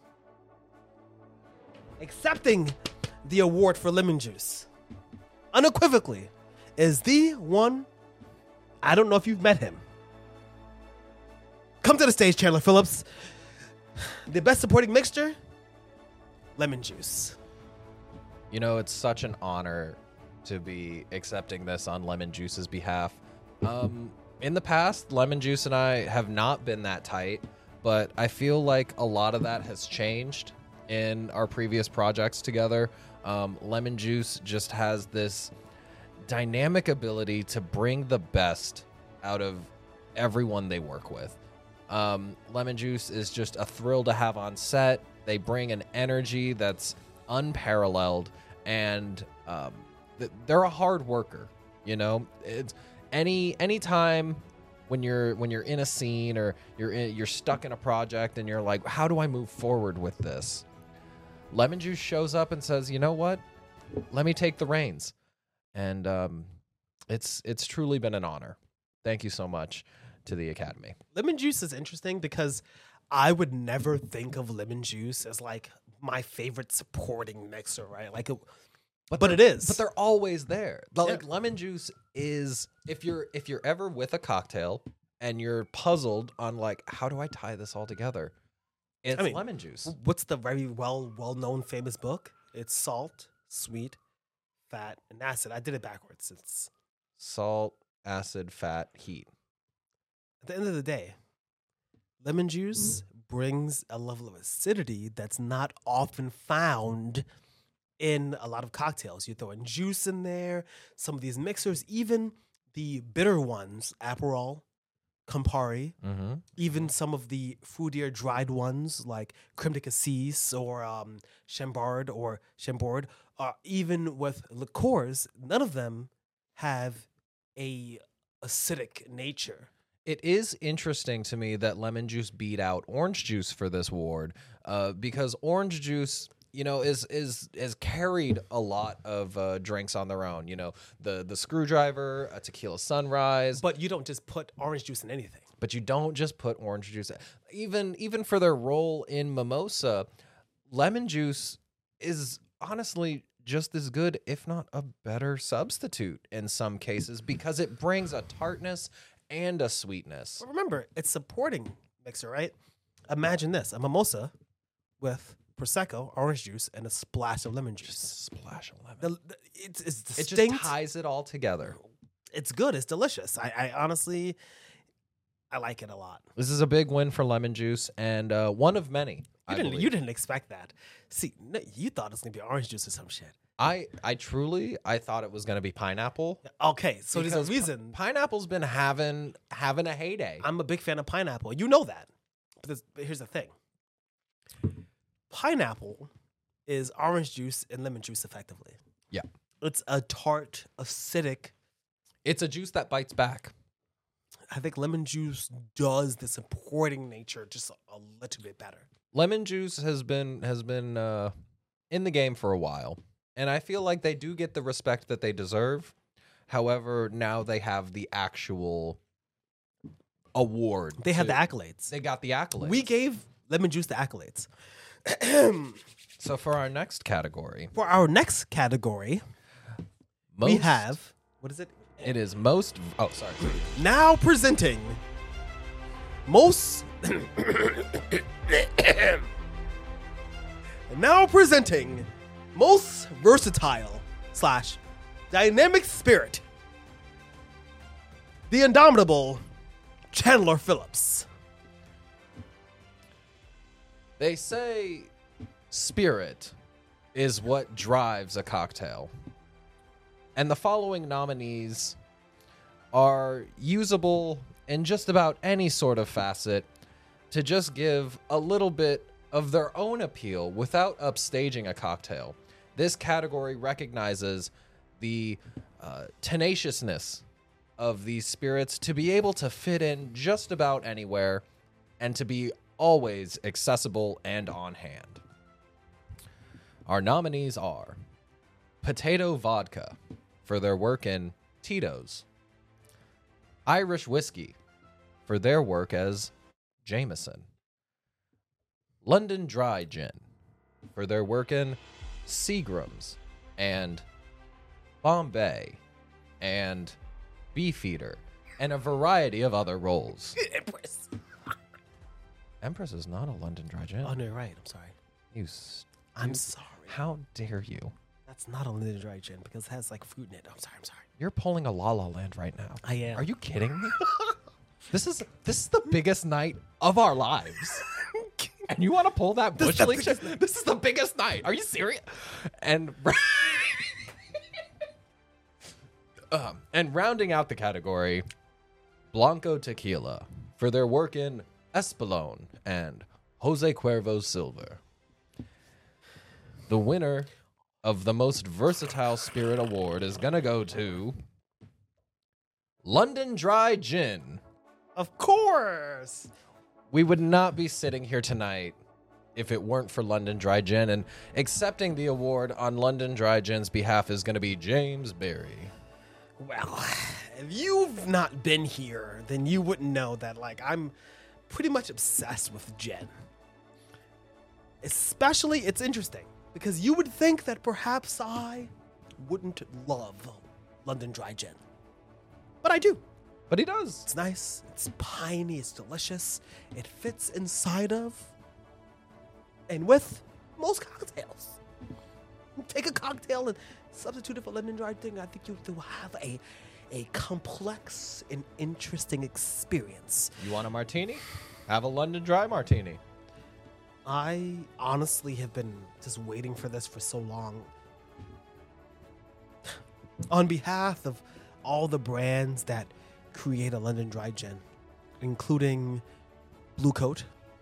accepting the award for lemon juice, unequivocally, is the one. I don't know if you've met him. Come to the stage, Chandler Phillips. The best supporting mixture, lemon juice. You know, it's such an honor to be accepting this on Lemon Juice's behalf. Um, in the past, Lemon Juice and I have not been that tight, but I feel like a lot of that has changed in our previous projects together. Um, Lemon Juice just has this dynamic ability to bring the best out of everyone they work with. Um, Lemon Juice is just a thrill to have on set. They bring an energy that's unparalleled, and um, th- they're a hard worker. You know, it's any any time when you're when you're in a scene or you're in, you're stuck in a project and you're like, how do I move forward with this? Lemon Juice shows up and says, you know what? Let me take the reins, and um, it's it's truly been an honor. Thank you so much to the Academy. Lemon juice is interesting because I would never think of lemon juice as like my favorite supporting mixer, right? Like, it, but, but it is. But they're always there. Like Yeah. lemon juice is if you're if you're ever with a cocktail and you're puzzled on like, how do I tie this all together? It's I mean, lemon juice. What's the very well well known famous book? It's salt, sweet, fat, and acid. I did it backwards. It's Salt, acid, fat, heat. at the end of the day, lemon juice brings a level of acidity that's not often found in a lot of cocktails. You throw in juice in there, some of these mixers, even the bitter ones, Aperol, Campari, Mm-hmm. even some of the fruitier dried ones like Creme de Cassis or um, Chambord or Chambord, uh, even with liqueurs, none of them have a acidic nature. It is interesting to me that lemon juice beat out orange juice for this award, uh, because orange juice, you know, is is is carried a lot of uh, drinks on their own. You know, the the Screwdriver, a Tequila Sunrise, But you don't just put orange juice in anything. but you don't just put orange juice. Even even for their role in mimosa, lemon juice is honestly just as good, if not a better substitute in some cases, because it brings a tartness and a sweetness. But remember, it's supporting mixer, right? Imagine this: a mimosa with prosecco, orange juice, and a splash of lemon juice. Just a splash of lemon. The, the- it's it's It distinct. just ties it all together. It's good. It's delicious. I, I honestly, I like it a lot. This is a big win for lemon juice, and uh, one of many. You I didn't believe. you didn't expect that. See, no, you thought it was gonna be orange juice or some shit. I I truly I thought it was going to be pineapple. Okay, so there's Because a reason. Pineapple's been having having a heyday. I'm a big fan of pineapple. You know that. But, this, but here's the thing. Pineapple is orange juice and lemon juice effectively. Yeah. It's a tart, acidic. It's a juice that bites back. I think lemon juice does the supporting nature just a little bit better. Lemon juice has been has been uh, in the game for a while, and I feel like they do get the respect that they deserve. However, now they have the actual award. They had to- the accolades. They got the accolades. We gave lemon juice the accolades. So for our next category, For our next category, most, we have, what is it? it is most. Oh, sorry. Now presenting most. Now presenting most versatile slash dynamic spirit, the indomitable Chandler Phillips. They say spirit is what drives a cocktail. And the following nominees are usable in just about any sort of facet to just give a little bit of their own appeal without upstaging a cocktail. This category recognizes the uh, tenaciousness of these spirits to be able to fit in just about anywhere and to be always accessible and on hand. Our nominees are Potato Vodka for their work in Tito's, Irish Whiskey for their work as Jameson, London Dry Gin for their work in Seagram's and Bombay and Beefeater and a variety of other roles. Empress. Empress is not a London Dry Gin. Oh, no, you're right. I'm sorry. You s- I'm you- sorry. How dare you? That's not a London Dry Gin because it has like fruit in it. I'm sorry. I'm sorry. You're pulling a La La Land right now. I am. Are you kidding me? This is this is the biggest night of our lives. And you want to pull that This bush is the league biggest shit? This is the biggest night. Are you serious? And um, and rounding out the category, Blanco Tequila for their work in Espolón and Jose Cuervo Silver. The winner of the most versatile spirit award is gonna go to London Dry Gin. Of course. We would not be sitting here tonight if it weren't for London Dry Gin, and accepting the award on London Dry Gin's behalf is going to be James Berry. Well, if you've not been here, then you wouldn't know that, like, I'm pretty much obsessed with gin. Especially, it's interesting, because you would think that perhaps I wouldn't love London Dry Gin. But I do. But he does. It's nice. It's piney. It's delicious. It fits inside of and with most cocktails. Take a cocktail and substitute it for London Dry thing. I think you will have a a complex and interesting experience. You want a martini? Have a London Dry martini. I honestly have been just waiting for this for so long. On behalf of all the brands that create a London Dry gin, including Blue Coat.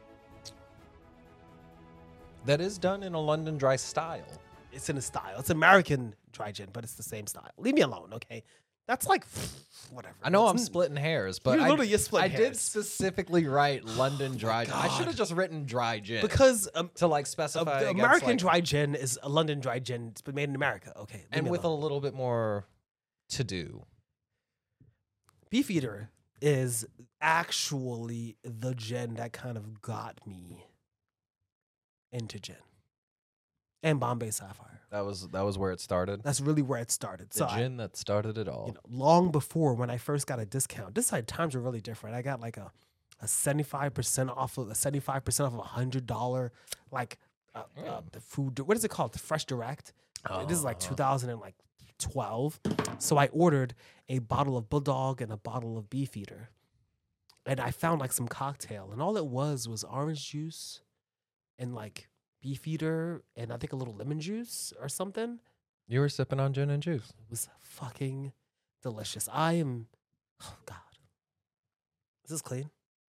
That is done in a London Dry style. It's in a style. It's American dry gin, but it's the same style. Leave me alone, okay? That's like, whatever. I know It's I'm n- splitting hairs, but You're I, literally just splitting I did hairs. specifically write London Dry gin. I God. should have just written dry gin. Because um, to like uh, specify the against, American like- dry gin is a London dry gin. It's been made in America, okay? leave and me with a alone. little bit more to do. Beefeater is actually the gin that kind of got me into gin. And Bombay Sapphire. That was that was where it started. That's really where it started. The so I, gin that started it all. you know, long before when I first got a discount, this side times were really different. I got like a, a seventy-five percent off of a seventy-five percent off of a hundred dollar, like uh, uh, Mm. the food. What is it called? The Fresh Direct. This is like Uh-huh. two thousand twelve. So I ordered a bottle of Bulldog and a bottle of Beefeater, and I found like some cocktail, and all it was was orange juice, and like Beefeater, and I think a little lemon juice or something. You were sipping on gin and juice. It was fucking delicious. I am, oh God. Is this clean?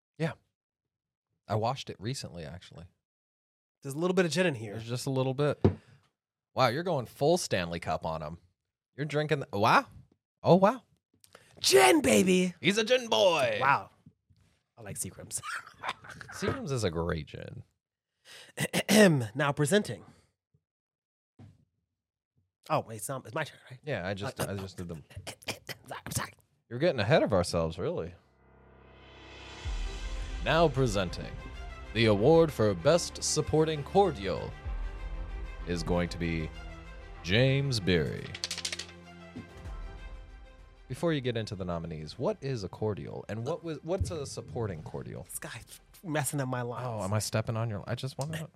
I washed it recently, actually. There's a little bit of gin in here. There's just a little bit. Wow, you're going full Stanley Cup on him. You're drinking. The, wow. Oh, wow. Gin, baby. He's a gin boy. Wow. I like Seagram's. Seagram's is a great gin. Now presenting. Oh, wait, it's, not, it's my turn, right? Yeah, I just I just did them. I'm sorry. You're getting ahead of ourselves, really. Now presenting the award for Best Supporting Cordial is going to be James Beery. Before you get into the nominees, what is a cordial and what was what's a supporting cordial? This guy messing up my lines. Oh, am I stepping on your? I just want to.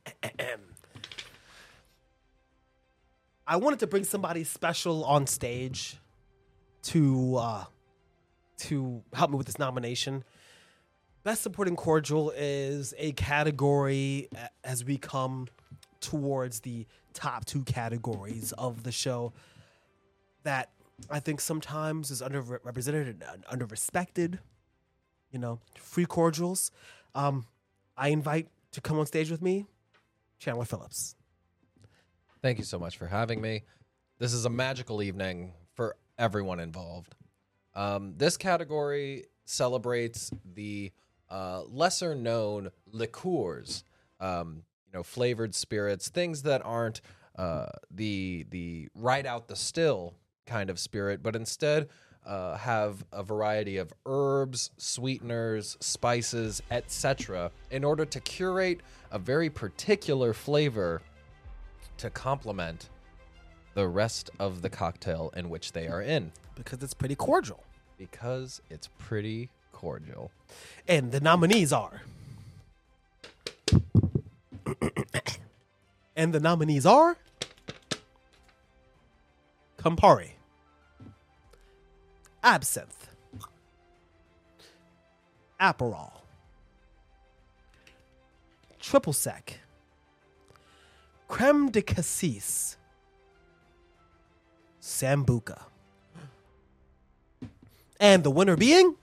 I wanted to bring somebody special on stage to uh, to help me with this nomination. Best Supporting Cordial is a category a- as we come towards the top two categories of the show that I think sometimes is underrepresented and underrespected. You know, free cordials. Um, I invite to come on stage with me, Chandler Phillips. Thank you so much for having me. This is a magical evening for everyone involved. Um, this category celebrates the uh, lesser known liqueurs, um, you know, flavored spirits, things that aren't uh, the the right out the still kind of spirit, but instead uh, have a variety of herbs, sweeteners, spices, et cetera, in order to curate a very particular flavor to complement the rest of the cocktail in which they are in, Because it's pretty cordial. because it's pretty cordial. And the nominees are. and the nominees are. Campari. Absinthe. Aperol. Triple Sec. Creme de Cassis. Sambuca. And the winner being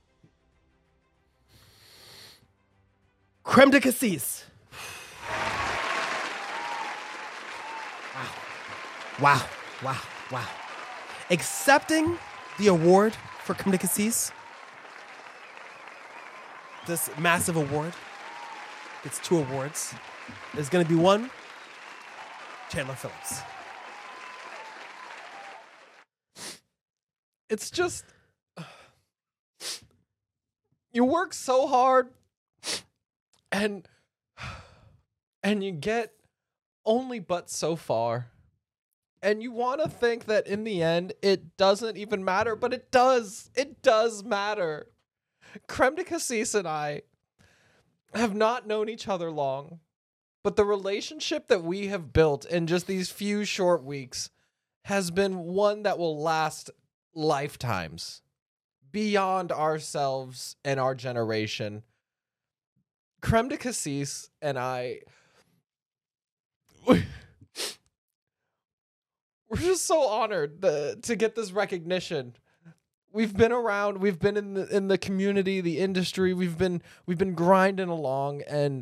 Creme de Cassis. Wow. Wow. Wow. Wow. Accepting the award for Creme de Cassis, this massive award, it's two awards. There's going to be one, Chandler Phillips. It's just you work so hard and and you get only but so far And you want to think that in the end, it doesn't even matter, but it does. It does matter. Creme de Cassis and I have not known each other long, but the relationship that we have built in just these few short weeks has been one that will last lifetimes, beyond ourselves and our generation. Creme de Cassis and I, we're just so honored the, to get this recognition. We've been around, we've been in the in the community, the industry, we've been we've been grinding along, and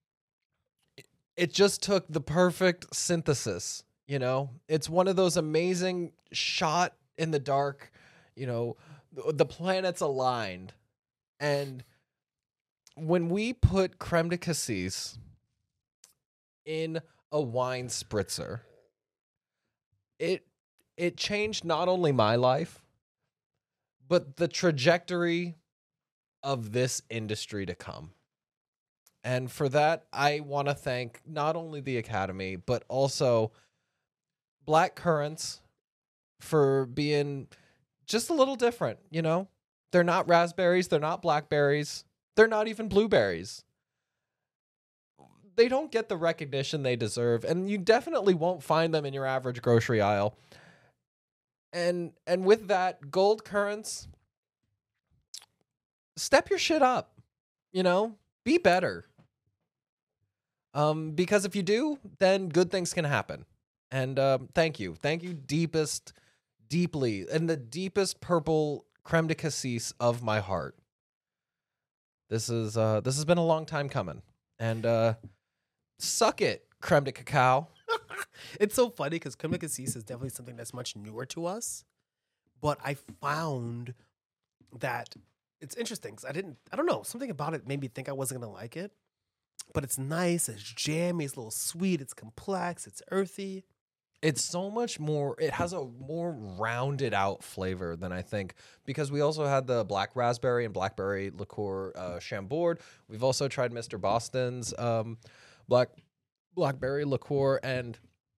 it just took the perfect synthesis, you know? It's one of those amazing shot in the dark, you know, the planets aligned. And when we put Creme de Cassis in a wine spritzer, it it changed not only my life, but the trajectory of this industry to come. And for that, I want to thank not only the Academy, but also Black Currants for being just a little different, you know? They're not raspberries, they're not blackberries, they're not even blueberries. They don't get the recognition they deserve, and you definitely won't find them in your average grocery aisle. And and with that, Gold Currants, step your shit up, you know? Be better. Um, because if you do, then good things can happen. And um, thank you. Thank you deepest, deeply, in the deepest purple creme de cassis of my heart. This is uh, this has been a long time coming. And uh, suck it, creme de cacao. It's so funny because creme de cassis is definitely something that's much newer to us. But I found that it's interesting because I didn't, I don't know, something about it made me think I wasn't going to like it. But it's nice, it's jammy, it's a little sweet, it's complex, it's earthy. It's so much more, it has a more rounded out flavor than I think, because we also had the black raspberry and blackberry liqueur uh, Chambord. We've also tried Mister Boston's um, black blackberry liqueur, and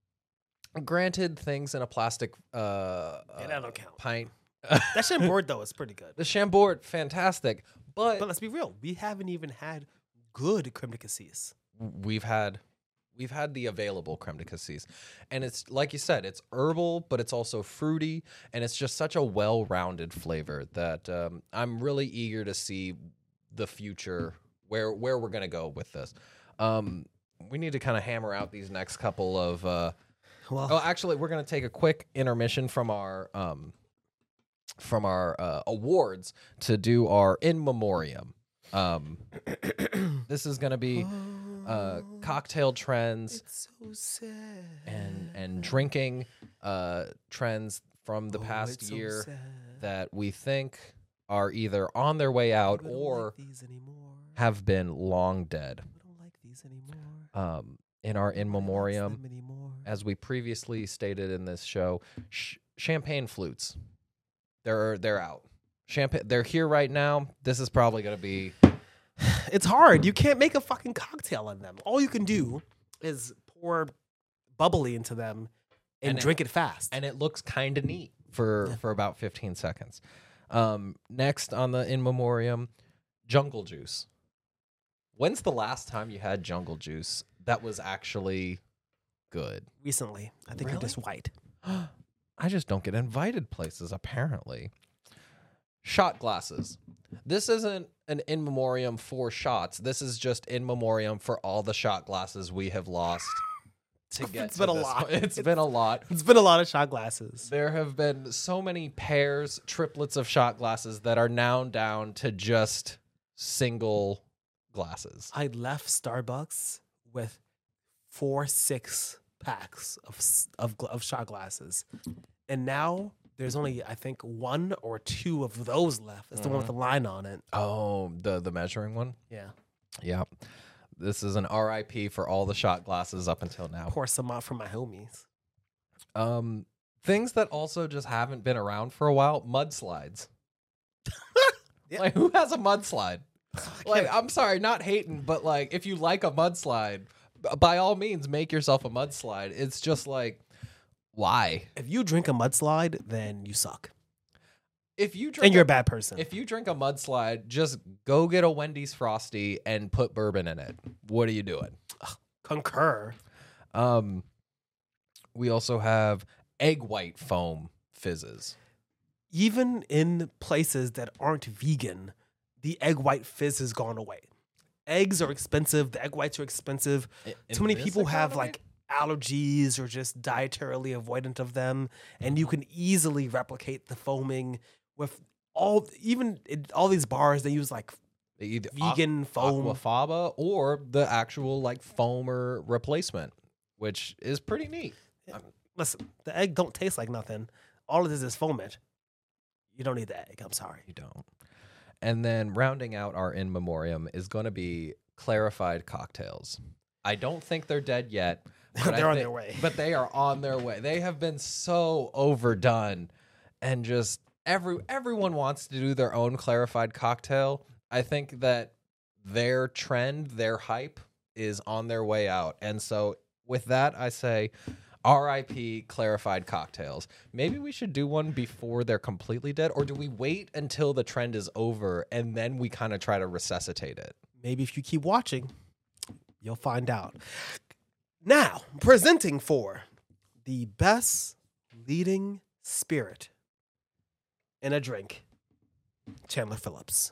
granted, things in a plastic uh, Yeah, that don't count. pint. That Chambord, though, is pretty good. The Chambord, fantastic, but, But let's be real, we haven't even had good creme de cassis. we've had we've had the available creme de cassis, and it's like you said, it's herbal, but it's also fruity, and it's just such a well-rounded flavor that um, I'm really eager to see the future, where where we're gonna go with this. Um, we need to kind of hammer out these next couple of. Uh, Well, oh, actually, we're gonna take a quick intermission from our um, from our uh, awards to do our in memoriam. Um, this is gonna be uh, cocktail trends it's so sad. and and drinking uh, trends from the Oh, past it's so year sad. that we think are either on their way out We don't or like these anymore. have been long dead. We don't like these anymore. Um, in our in Nobody likes memoriam, them anymore. as we previously stated in this show, sh- champagne flutes. They're they're out. Champagne. They're here right now. This is probably gonna be. It's hard. You can't make a fucking cocktail on them. All you can do is pour bubbly into them and, And it- drink it, fast. And it looks kind of neat for Yeah. for about fifteen seconds. Um, next on the in memoriam, jungle juice. When's the last time you had jungle juice that was actually good? Recently, I think Really? you're just white. I just don't get invited places, apparently. Shot glasses. This isn't an in memoriam for shots. This is just in memoriam for all the shot glasses we have lost to get It's to been a this lot. point. It's been a lot. It's been a lot of shot glasses. There have been so many pairs, triplets of shot glasses that are now down to just single glasses. I left Starbucks with four six packs of s- of, gl- of shot glasses, and now there's only I think one or two of those left. It's the one with the line on it. Oh, the the measuring one? Yeah, Yeah. This is an R I P for all the shot glasses up until now. pour some out for my homies. Um, things that also just haven't been around for a while, mudslides. Yeah. Like, who has a mudslide? Like, I'm sorry, not hating, but like, if you like a mudslide, b- by all means, make yourself a mudslide. It's just like, Why? If you drink a mudslide, then you suck. If you drink And you're a, a bad person. if you drink a mudslide, just go get a Wendy's Frosty and put bourbon in it. What are you doing? Concur. Um, we also have egg white foam fizzes. Even in places that aren't vegan, the egg white fizz has gone away. Eggs are expensive. The egg whites are expensive. In Too many this people have economy? like allergies or just dietarily avoidant of them, and you can easily replicate the foaming with all. Even in all these bars, they use like They either vegan aqu- foam. aquafaba or the actual like foamer replacement, which is pretty neat. Listen, the egg don't taste like nothing. All it is is foment. You don't need the egg. I'm sorry. You don't. And then rounding out our in memoriam is going to be clarified cocktails. I don't think they're dead yet. But They're I on thi- their way. But they are on their way. They have been so overdone, and just every everyone wants to do their own clarified cocktail. I think that their trend, their hype, is on their way out. And so with that, I say R I P clarified cocktails. Maybe we should do one before they're completely dead, or do we wait until the trend is over and then we kind of try to resuscitate it? Maybe if you keep watching, you'll find out. Now, presenting for the best leading spirit in a drink, Chandler Phillips.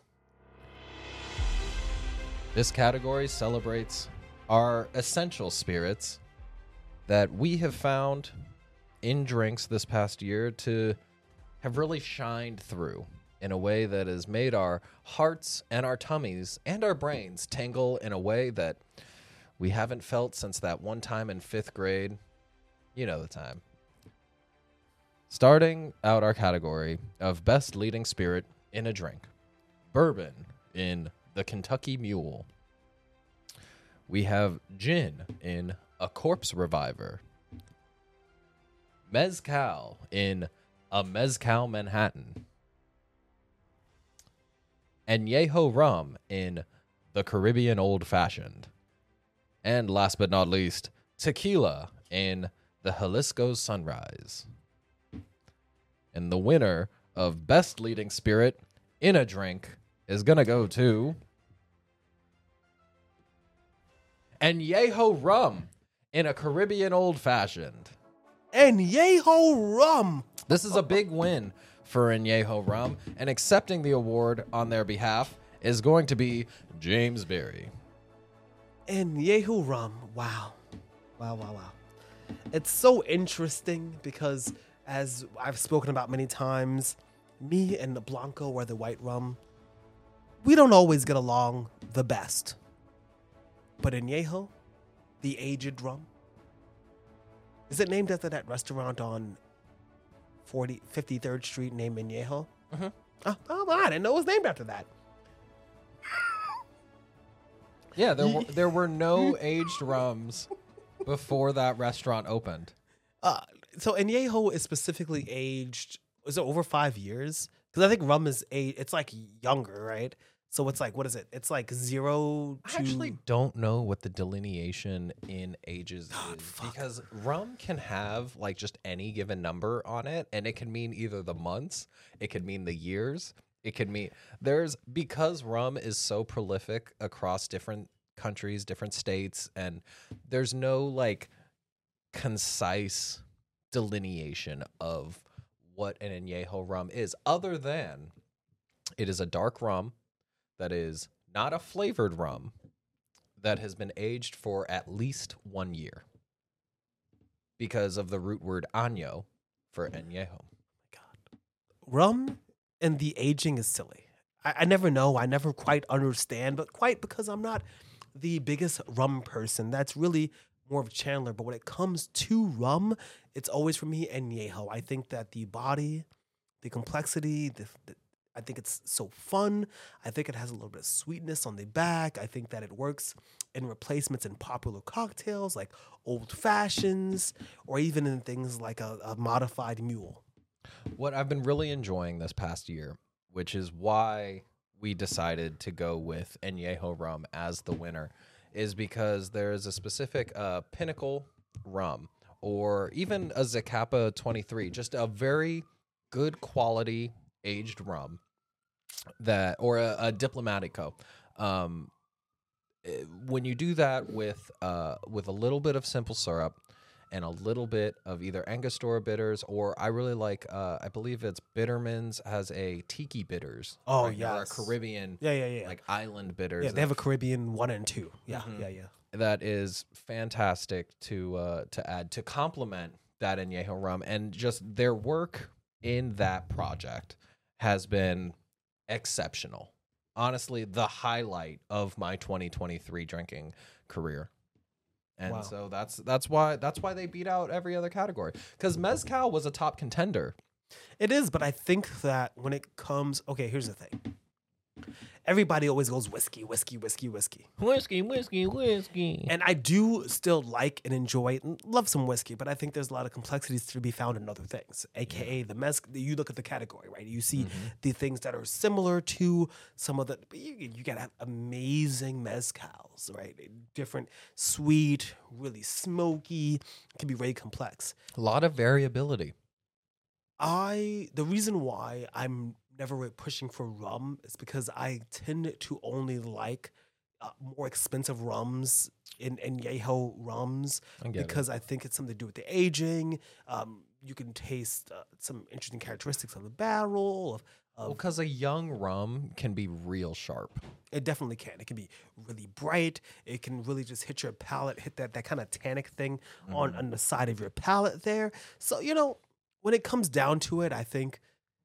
This category celebrates our essential spirits that we have found in drinks this past year to have really shined through in a way that has made our hearts and our tummies and our brains tingle in a way that we haven't felt since that one time in fifth grade. You know the time. Starting out our category of best leading spirit in a drink. Bourbon in the Kentucky Mule. We have gin in A Corpse Reviver. Mezcal in A Mezcal Manhattan. Añejo rum in The Caribbean Old Fashioned. And last but not least, tequila in The Jalisco Sunrise. And the winner of Best Leading Spirit in a Drink is going to go to Añejo rum in A Caribbean Old Fashioned. Añejo rum. This is a big win for Añejo rum, and accepting the award on their behalf is going to be James Berry. Añejo rum. Wow. Wow, wow, wow. It's so interesting because, as I've spoken about many times, me and the Blanco, or the white rum, we don't always get along the best. But Añejo, the aged rum, is it named after that restaurant on forty, fifty-third Street named Añejo? Mm-hmm. Oh, oh, I didn't know it was named after that. Yeah, there were, there were no aged rums before that restaurant opened. Uh, so Añejo is specifically aged, is it over five years? Because I think rum is a, it's like younger, right? So it's like, what is it? It's like zero to... I actually don't know what the delineation in ages God, is, fuck. because rum can have like just any given number on it, and it can mean either the months, it could mean the years, it could mean there's because rum is so prolific across different countries, different states, and there's no like concise delineation of what an añejo rum is, other than it is a dark rum that is not a flavored rum that has been aged for at least one year because of the root word año for añejo. God. Rum and the aging is silly. I, I never know. I never quite understand, but quite because I'm not the biggest rum person. That's really more of Chandler. But when it comes to rum, it's always for me Añejo. I think that the body, the complexity, the, the I think it's so fun. I think it has a little bit of sweetness on the back. I think that it works in replacements in popular cocktails like old fashions, or even in things like a, a modified mule. What I've been really enjoying this past year, which is why we decided to go with añejo rum as the winner, is because there is a specific uh, pinnacle rum or even a Zacapa twenty-three, just a very good quality aged rum that, or a, a Diplomatico. Um, eh, when you do that with uh, with a little bit of simple syrup and a little bit of either Angostura bitters, or I really like, uh, I believe it's Bitterman's has a tiki bitters. Oh, right? Or a yes. Caribbean, Yeah, yeah, yeah. like island bitters. Yeah, they have a Caribbean one and two. Yeah, Mhm. yeah, yeah. That is fantastic to uh, to add to complement that añejo rum, and just their work in that project has been exceptional. Honestly, the highlight of my twenty twenty-three drinking career. And Wow. so that's that's why that's why they beat out every other category, because mezcal was a top contender. It is, but I think that when it comes, okay, here's the thing. Everybody always goes whiskey, whiskey, whiskey, whiskey. Whiskey, whiskey, whiskey. And I do still like and enjoy and love some whiskey, but I think there's a lot of complexities to be found in other things, aka the mez. You look at the category, right? You see the things that are similar to some of the. You, you gotta have amazing mezcals, right? Different, sweet, really smoky. It can be very complex. A lot of variability. I the reason why I'm never really pushing for rum is because I tend to only like uh, more expensive rums in añejo rums I get it. because I think it's something to do with the aging. Um, you can taste uh, some interesting characteristics of the barrel. Of, of Well, because a young rum can be real sharp. it definitely can. It can be really bright. It can really just hit your palate, hit that that kind of tannic thing on on the side of your palate there. So you know, when it comes down to it, I think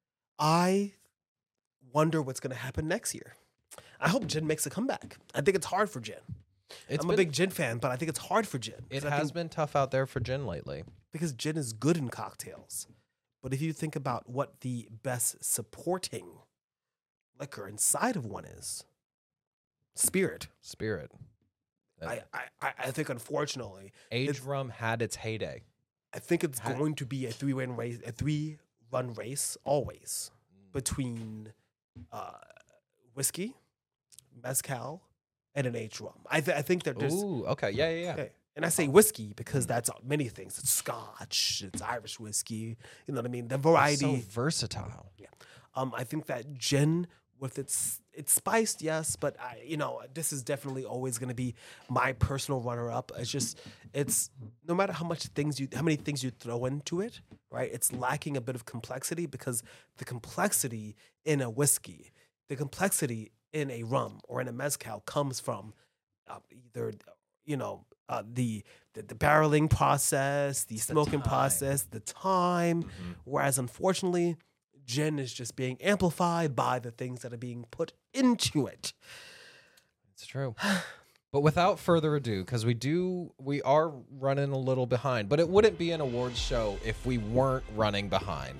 I wonder what's going to happen next year. I hope gin makes a comeback. I think it's hard for gin. It's I'm been, a big gin fan, but I think it's hard for gin. It 'Cause I has think- been tough out there for gin lately. because gin is good in cocktails. But if you think about what the best supporting liquor inside of one is, spirit. Spirit. I, I, I I think unfortunately, Aged it's- rum had its heyday. I think it's Ha- going to be a three run race, a three run race always between uh, whiskey, mezcal, and an aged rum. I th- I think that there's Ooh, okay. Yeah, yeah, yeah. okay. And I say whiskey because that's many things. It's Scotch, it's Irish whiskey. You know what I mean? The It's variety. so versatile. Um, I think that gin with its it's spiced, yes, but I, you know, this is definitely always going to be my personal runner-up. It's just, it's no matter how much things you, how many things you throw into it, right? It's lacking a bit of complexity because the complexity in a whiskey, the complexity in a rum or in a mezcal comes from uh, either, you know, uh, the, the the barreling process, the smoking time. process, the time. Mhm. Whereas unfortunately, gin is just being amplified by the things that are being put into it. It's true. But without further ado, because we do, we are running a little behind, but it wouldn't be an awards show if we weren't running behind.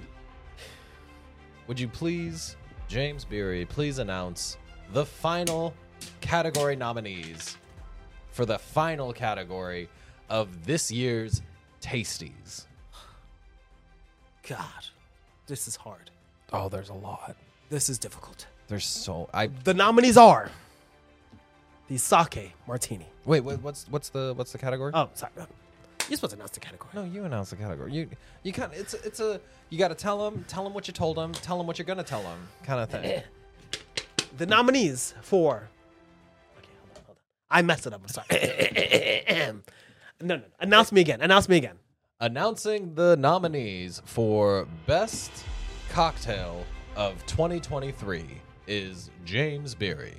Would you please, James Beery, please announce the final category nominees for the final category of this year's Tasties? God, this is hard. Oh, there's a lot. This is difficult. There's so I The nominees are the sake martini. wait. Wait, what's what's the what's the category? Oh, sorry. You're supposed to announce the category. No, you announce the category. You you kind of it's a- it's a you got to tell them tell them what you told them, tell them what you're gonna tell them, kind of thing. The nominees for. Okay, hold on, hold on. I messed it up. I'm sorry. no, no, no. Announce me again. Announce me again. Announcing the nominees for best cocktail of twenty twenty-three is James Beery.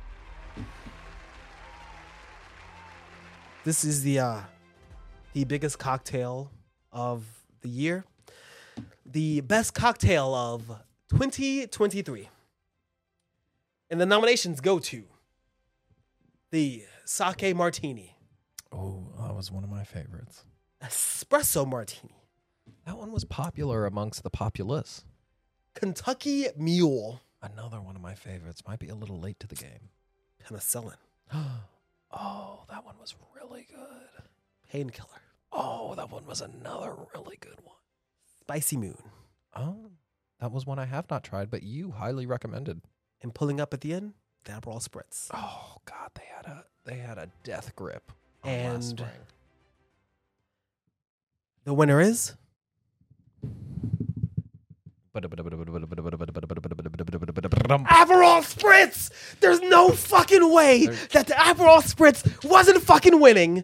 This is the uh, the biggest cocktail of the year. The best cocktail of twenty twenty-three. And the nominations go to the sake martini, Oh, that was one of my favorites. espresso martini, That one was popular amongst the populace. Kentucky mule, Another one of my favorites. Might be a little late to the game. penicillin, Oh, that one was really good. painkiller, Oh, that one was another really good one. spicy moon, Oh, that was one I have not tried, but you highly recommended. and pulling up at the end, the Aperol spritz. Oh God, they had a they had a death grip on last And- spring. The winner is Aperol Spritz. There's no fucking way that the Aperol Spritz wasn't fucking winning.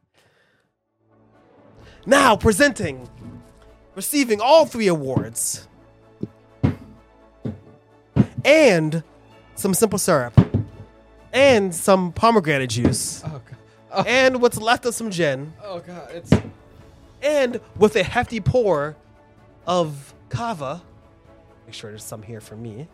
Now presenting, receiving all three awards, and some simple syrup, and some pomegranate juice, Oh god. Oh, and what's left of some gin, oh god. It's and with a hefty pour of kava. Make sure there's some here for me.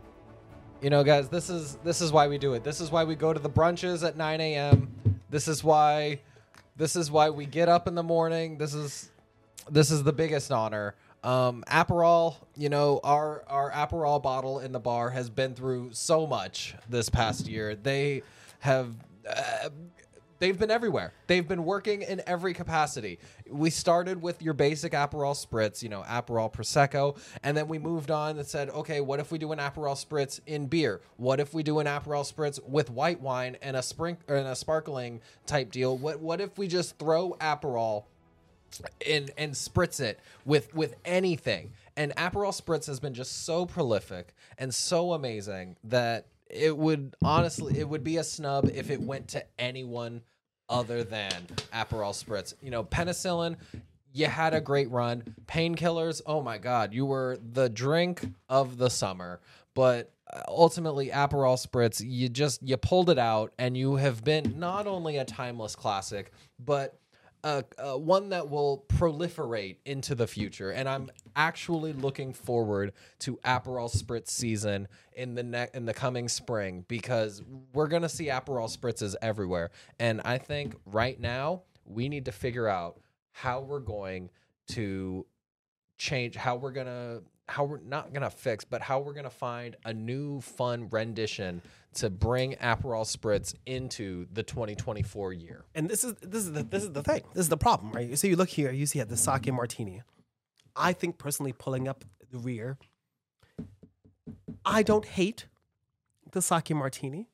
You know, guys, this is this is why we do it. This is why we go to the brunches at nine a.m. This is why this is why we get up in the morning. This is this is the biggest honor. Um, Aperol, you know, our our Aperol bottle in the bar has been through so much this past year. They have uh, they've been everywhere. They've been working in every capacity. We started with your basic Aperol Spritz, you know, Aperol Prosecco, and then we moved on and said, okay, what if we do an Aperol Spritz in beer? What if we do an Aperol Spritz with white wine and a sprink and a sparkling type deal? What what if we just throw Aperol in and spritz it with with anything? And Aperol Spritz has been just so prolific and so amazing that it would honestly it would be a snub if it went to anyone other than Aperol Spritz. You know, penicillin, you had a great run. Painkillers, oh my God, you were the drink of the summer. But ultimately, Aperol Spritz, you just you pulled it out, and you have been not only a timeless classic, but Uh, uh, one that will proliferate into the future. And I'm actually looking forward to Aperol Spritz season in the ne- in the coming spring, because we're going to see Aperol Spritzes everywhere. And I think right now we need to figure out how we're going to change, how we're going to, how we're not going to fix, but how we're going to find a new fun rendition to bring Aperol Spritz into the twenty twenty-four year. And this is this is the this is the thing. This is the problem, right? So you look here, you see at the sake martini. I think personally, pulling up the rear, I don't hate the sake martini.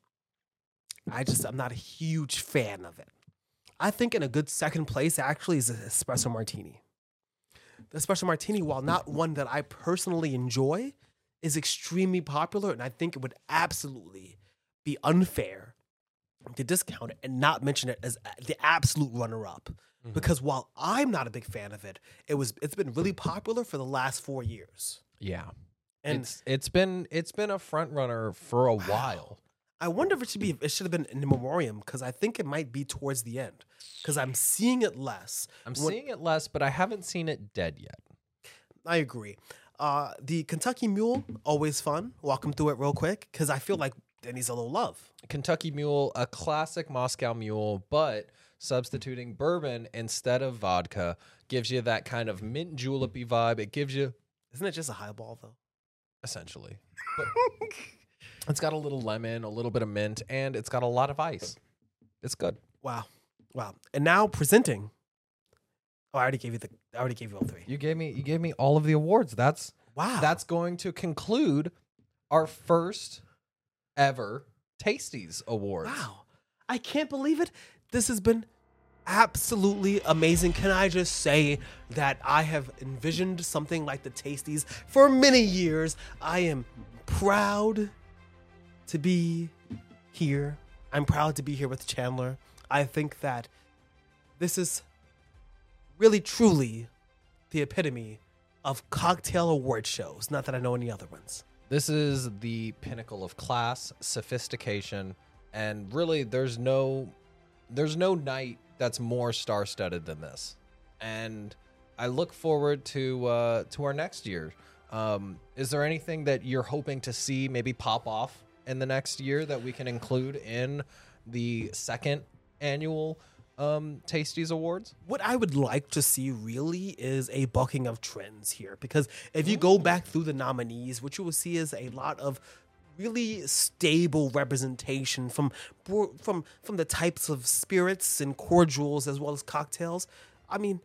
I just I'm not a huge fan of it. I think in a good second place actually is an espresso martini. The espresso martini, while not one that I personally enjoy, is extremely popular, and I think it would absolutely be unfair to discount it and not mention it as the absolute runner-up. Mm-hmm. Because while I'm not a big fan of it, it was it's been really popular for the last four years. Yeah, and it's it's been it's been a front runner for a wow. while. I wonder if it should be it should have been in memoriam, because I think it might be towards the end, because I'm seeing it less. I'm when, seeing it less, but I haven't seen it dead yet. I agree. Uh, the Kentucky Mule, always fun. Walk him through it real quick, because I feel like it needs a little love. Kentucky Mule, a classic Moscow Mule, but substituting bourbon instead of vodka gives you that kind of mint julepy vibe. It gives you... Isn't it just a highball, though? Essentially. But it's got a little lemon, a little bit of mint, and it's got a lot of ice. It's good. Wow. Wow. And now presenting... Oh, I already gave you the. I already gave you all three. You gave me. You gave me all of the awards. That's wow. That's going to conclude our first ever Tasties Awards. Wow, I can't believe it. This has been absolutely amazing. Can I just say that I have envisioned something like the Tasties for many years. I am proud to be here. I'm proud to be here with Chandler. I think that this is really, truly the epitome of cocktail award shows. Not that I know any other ones. This is the pinnacle of class, sophistication, and really there's no there's no night that's more star-studded than this. And I look forward to uh, to our next year. Um, is there anything that you're hoping to see maybe pop off in the next year that we can include in the second annual Um, Tasties Awards? What I would like to see really is a bucking of trends here, because if you go back through the nominees, what you will see is a lot of really stable representation from from from the types of spirits and cordials as well as cocktails. I mean,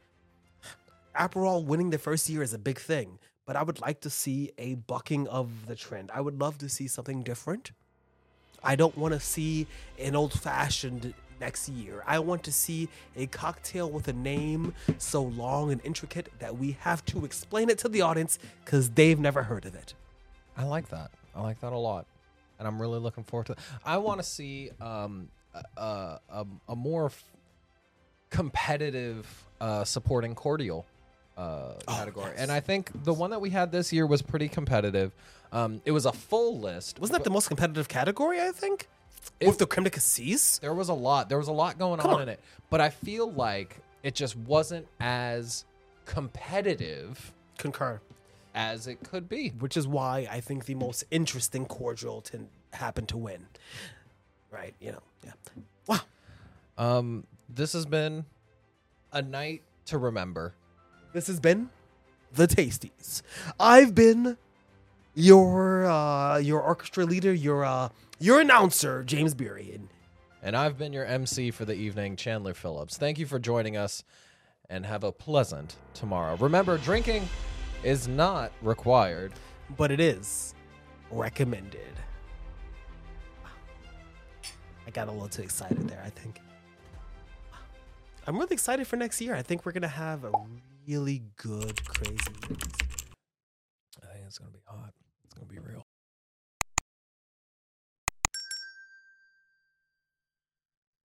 Aperol winning the first year is a big thing, but I would like to see a bucking of the trend. I would love to see something different. I don't want to see an old-fashioned next year. I want to see a cocktail with a name so long and intricate that we have to explain it to the audience because they've never heard of it. I like that. I like that a lot. And I'm really looking forward to it. I want to see um, a, a, a more f- competitive uh, supporting cordial uh, category. yes. And I think the one that we had this year was pretty competitive. Um, it was a full list. Wasn't that the most competitive category, I think? It- With the creme de cassis? There was a lot. There was a lot going Come on, on. in it. But I feel like it just wasn't as competitive Concur. as it could be. Which is why I think the most interesting cordial to happen to win. Right, you know, yeah. Wow. Um, this has been a night to remember. This has been The Tasties. I've been your uh, your orchestra leader, your uh, your announcer, James Beery. And And I've been your M C for the evening, Chandler Phillips. Thank you for joining us, and have a pleasant tomorrow. Remember, drinking is not required. but it is recommended. Wow. I got a little too excited there, I think. Wow. I'm really excited for next year. I think we're going to have a really good, crazy year. I think it's going to be hot. It's going to be real.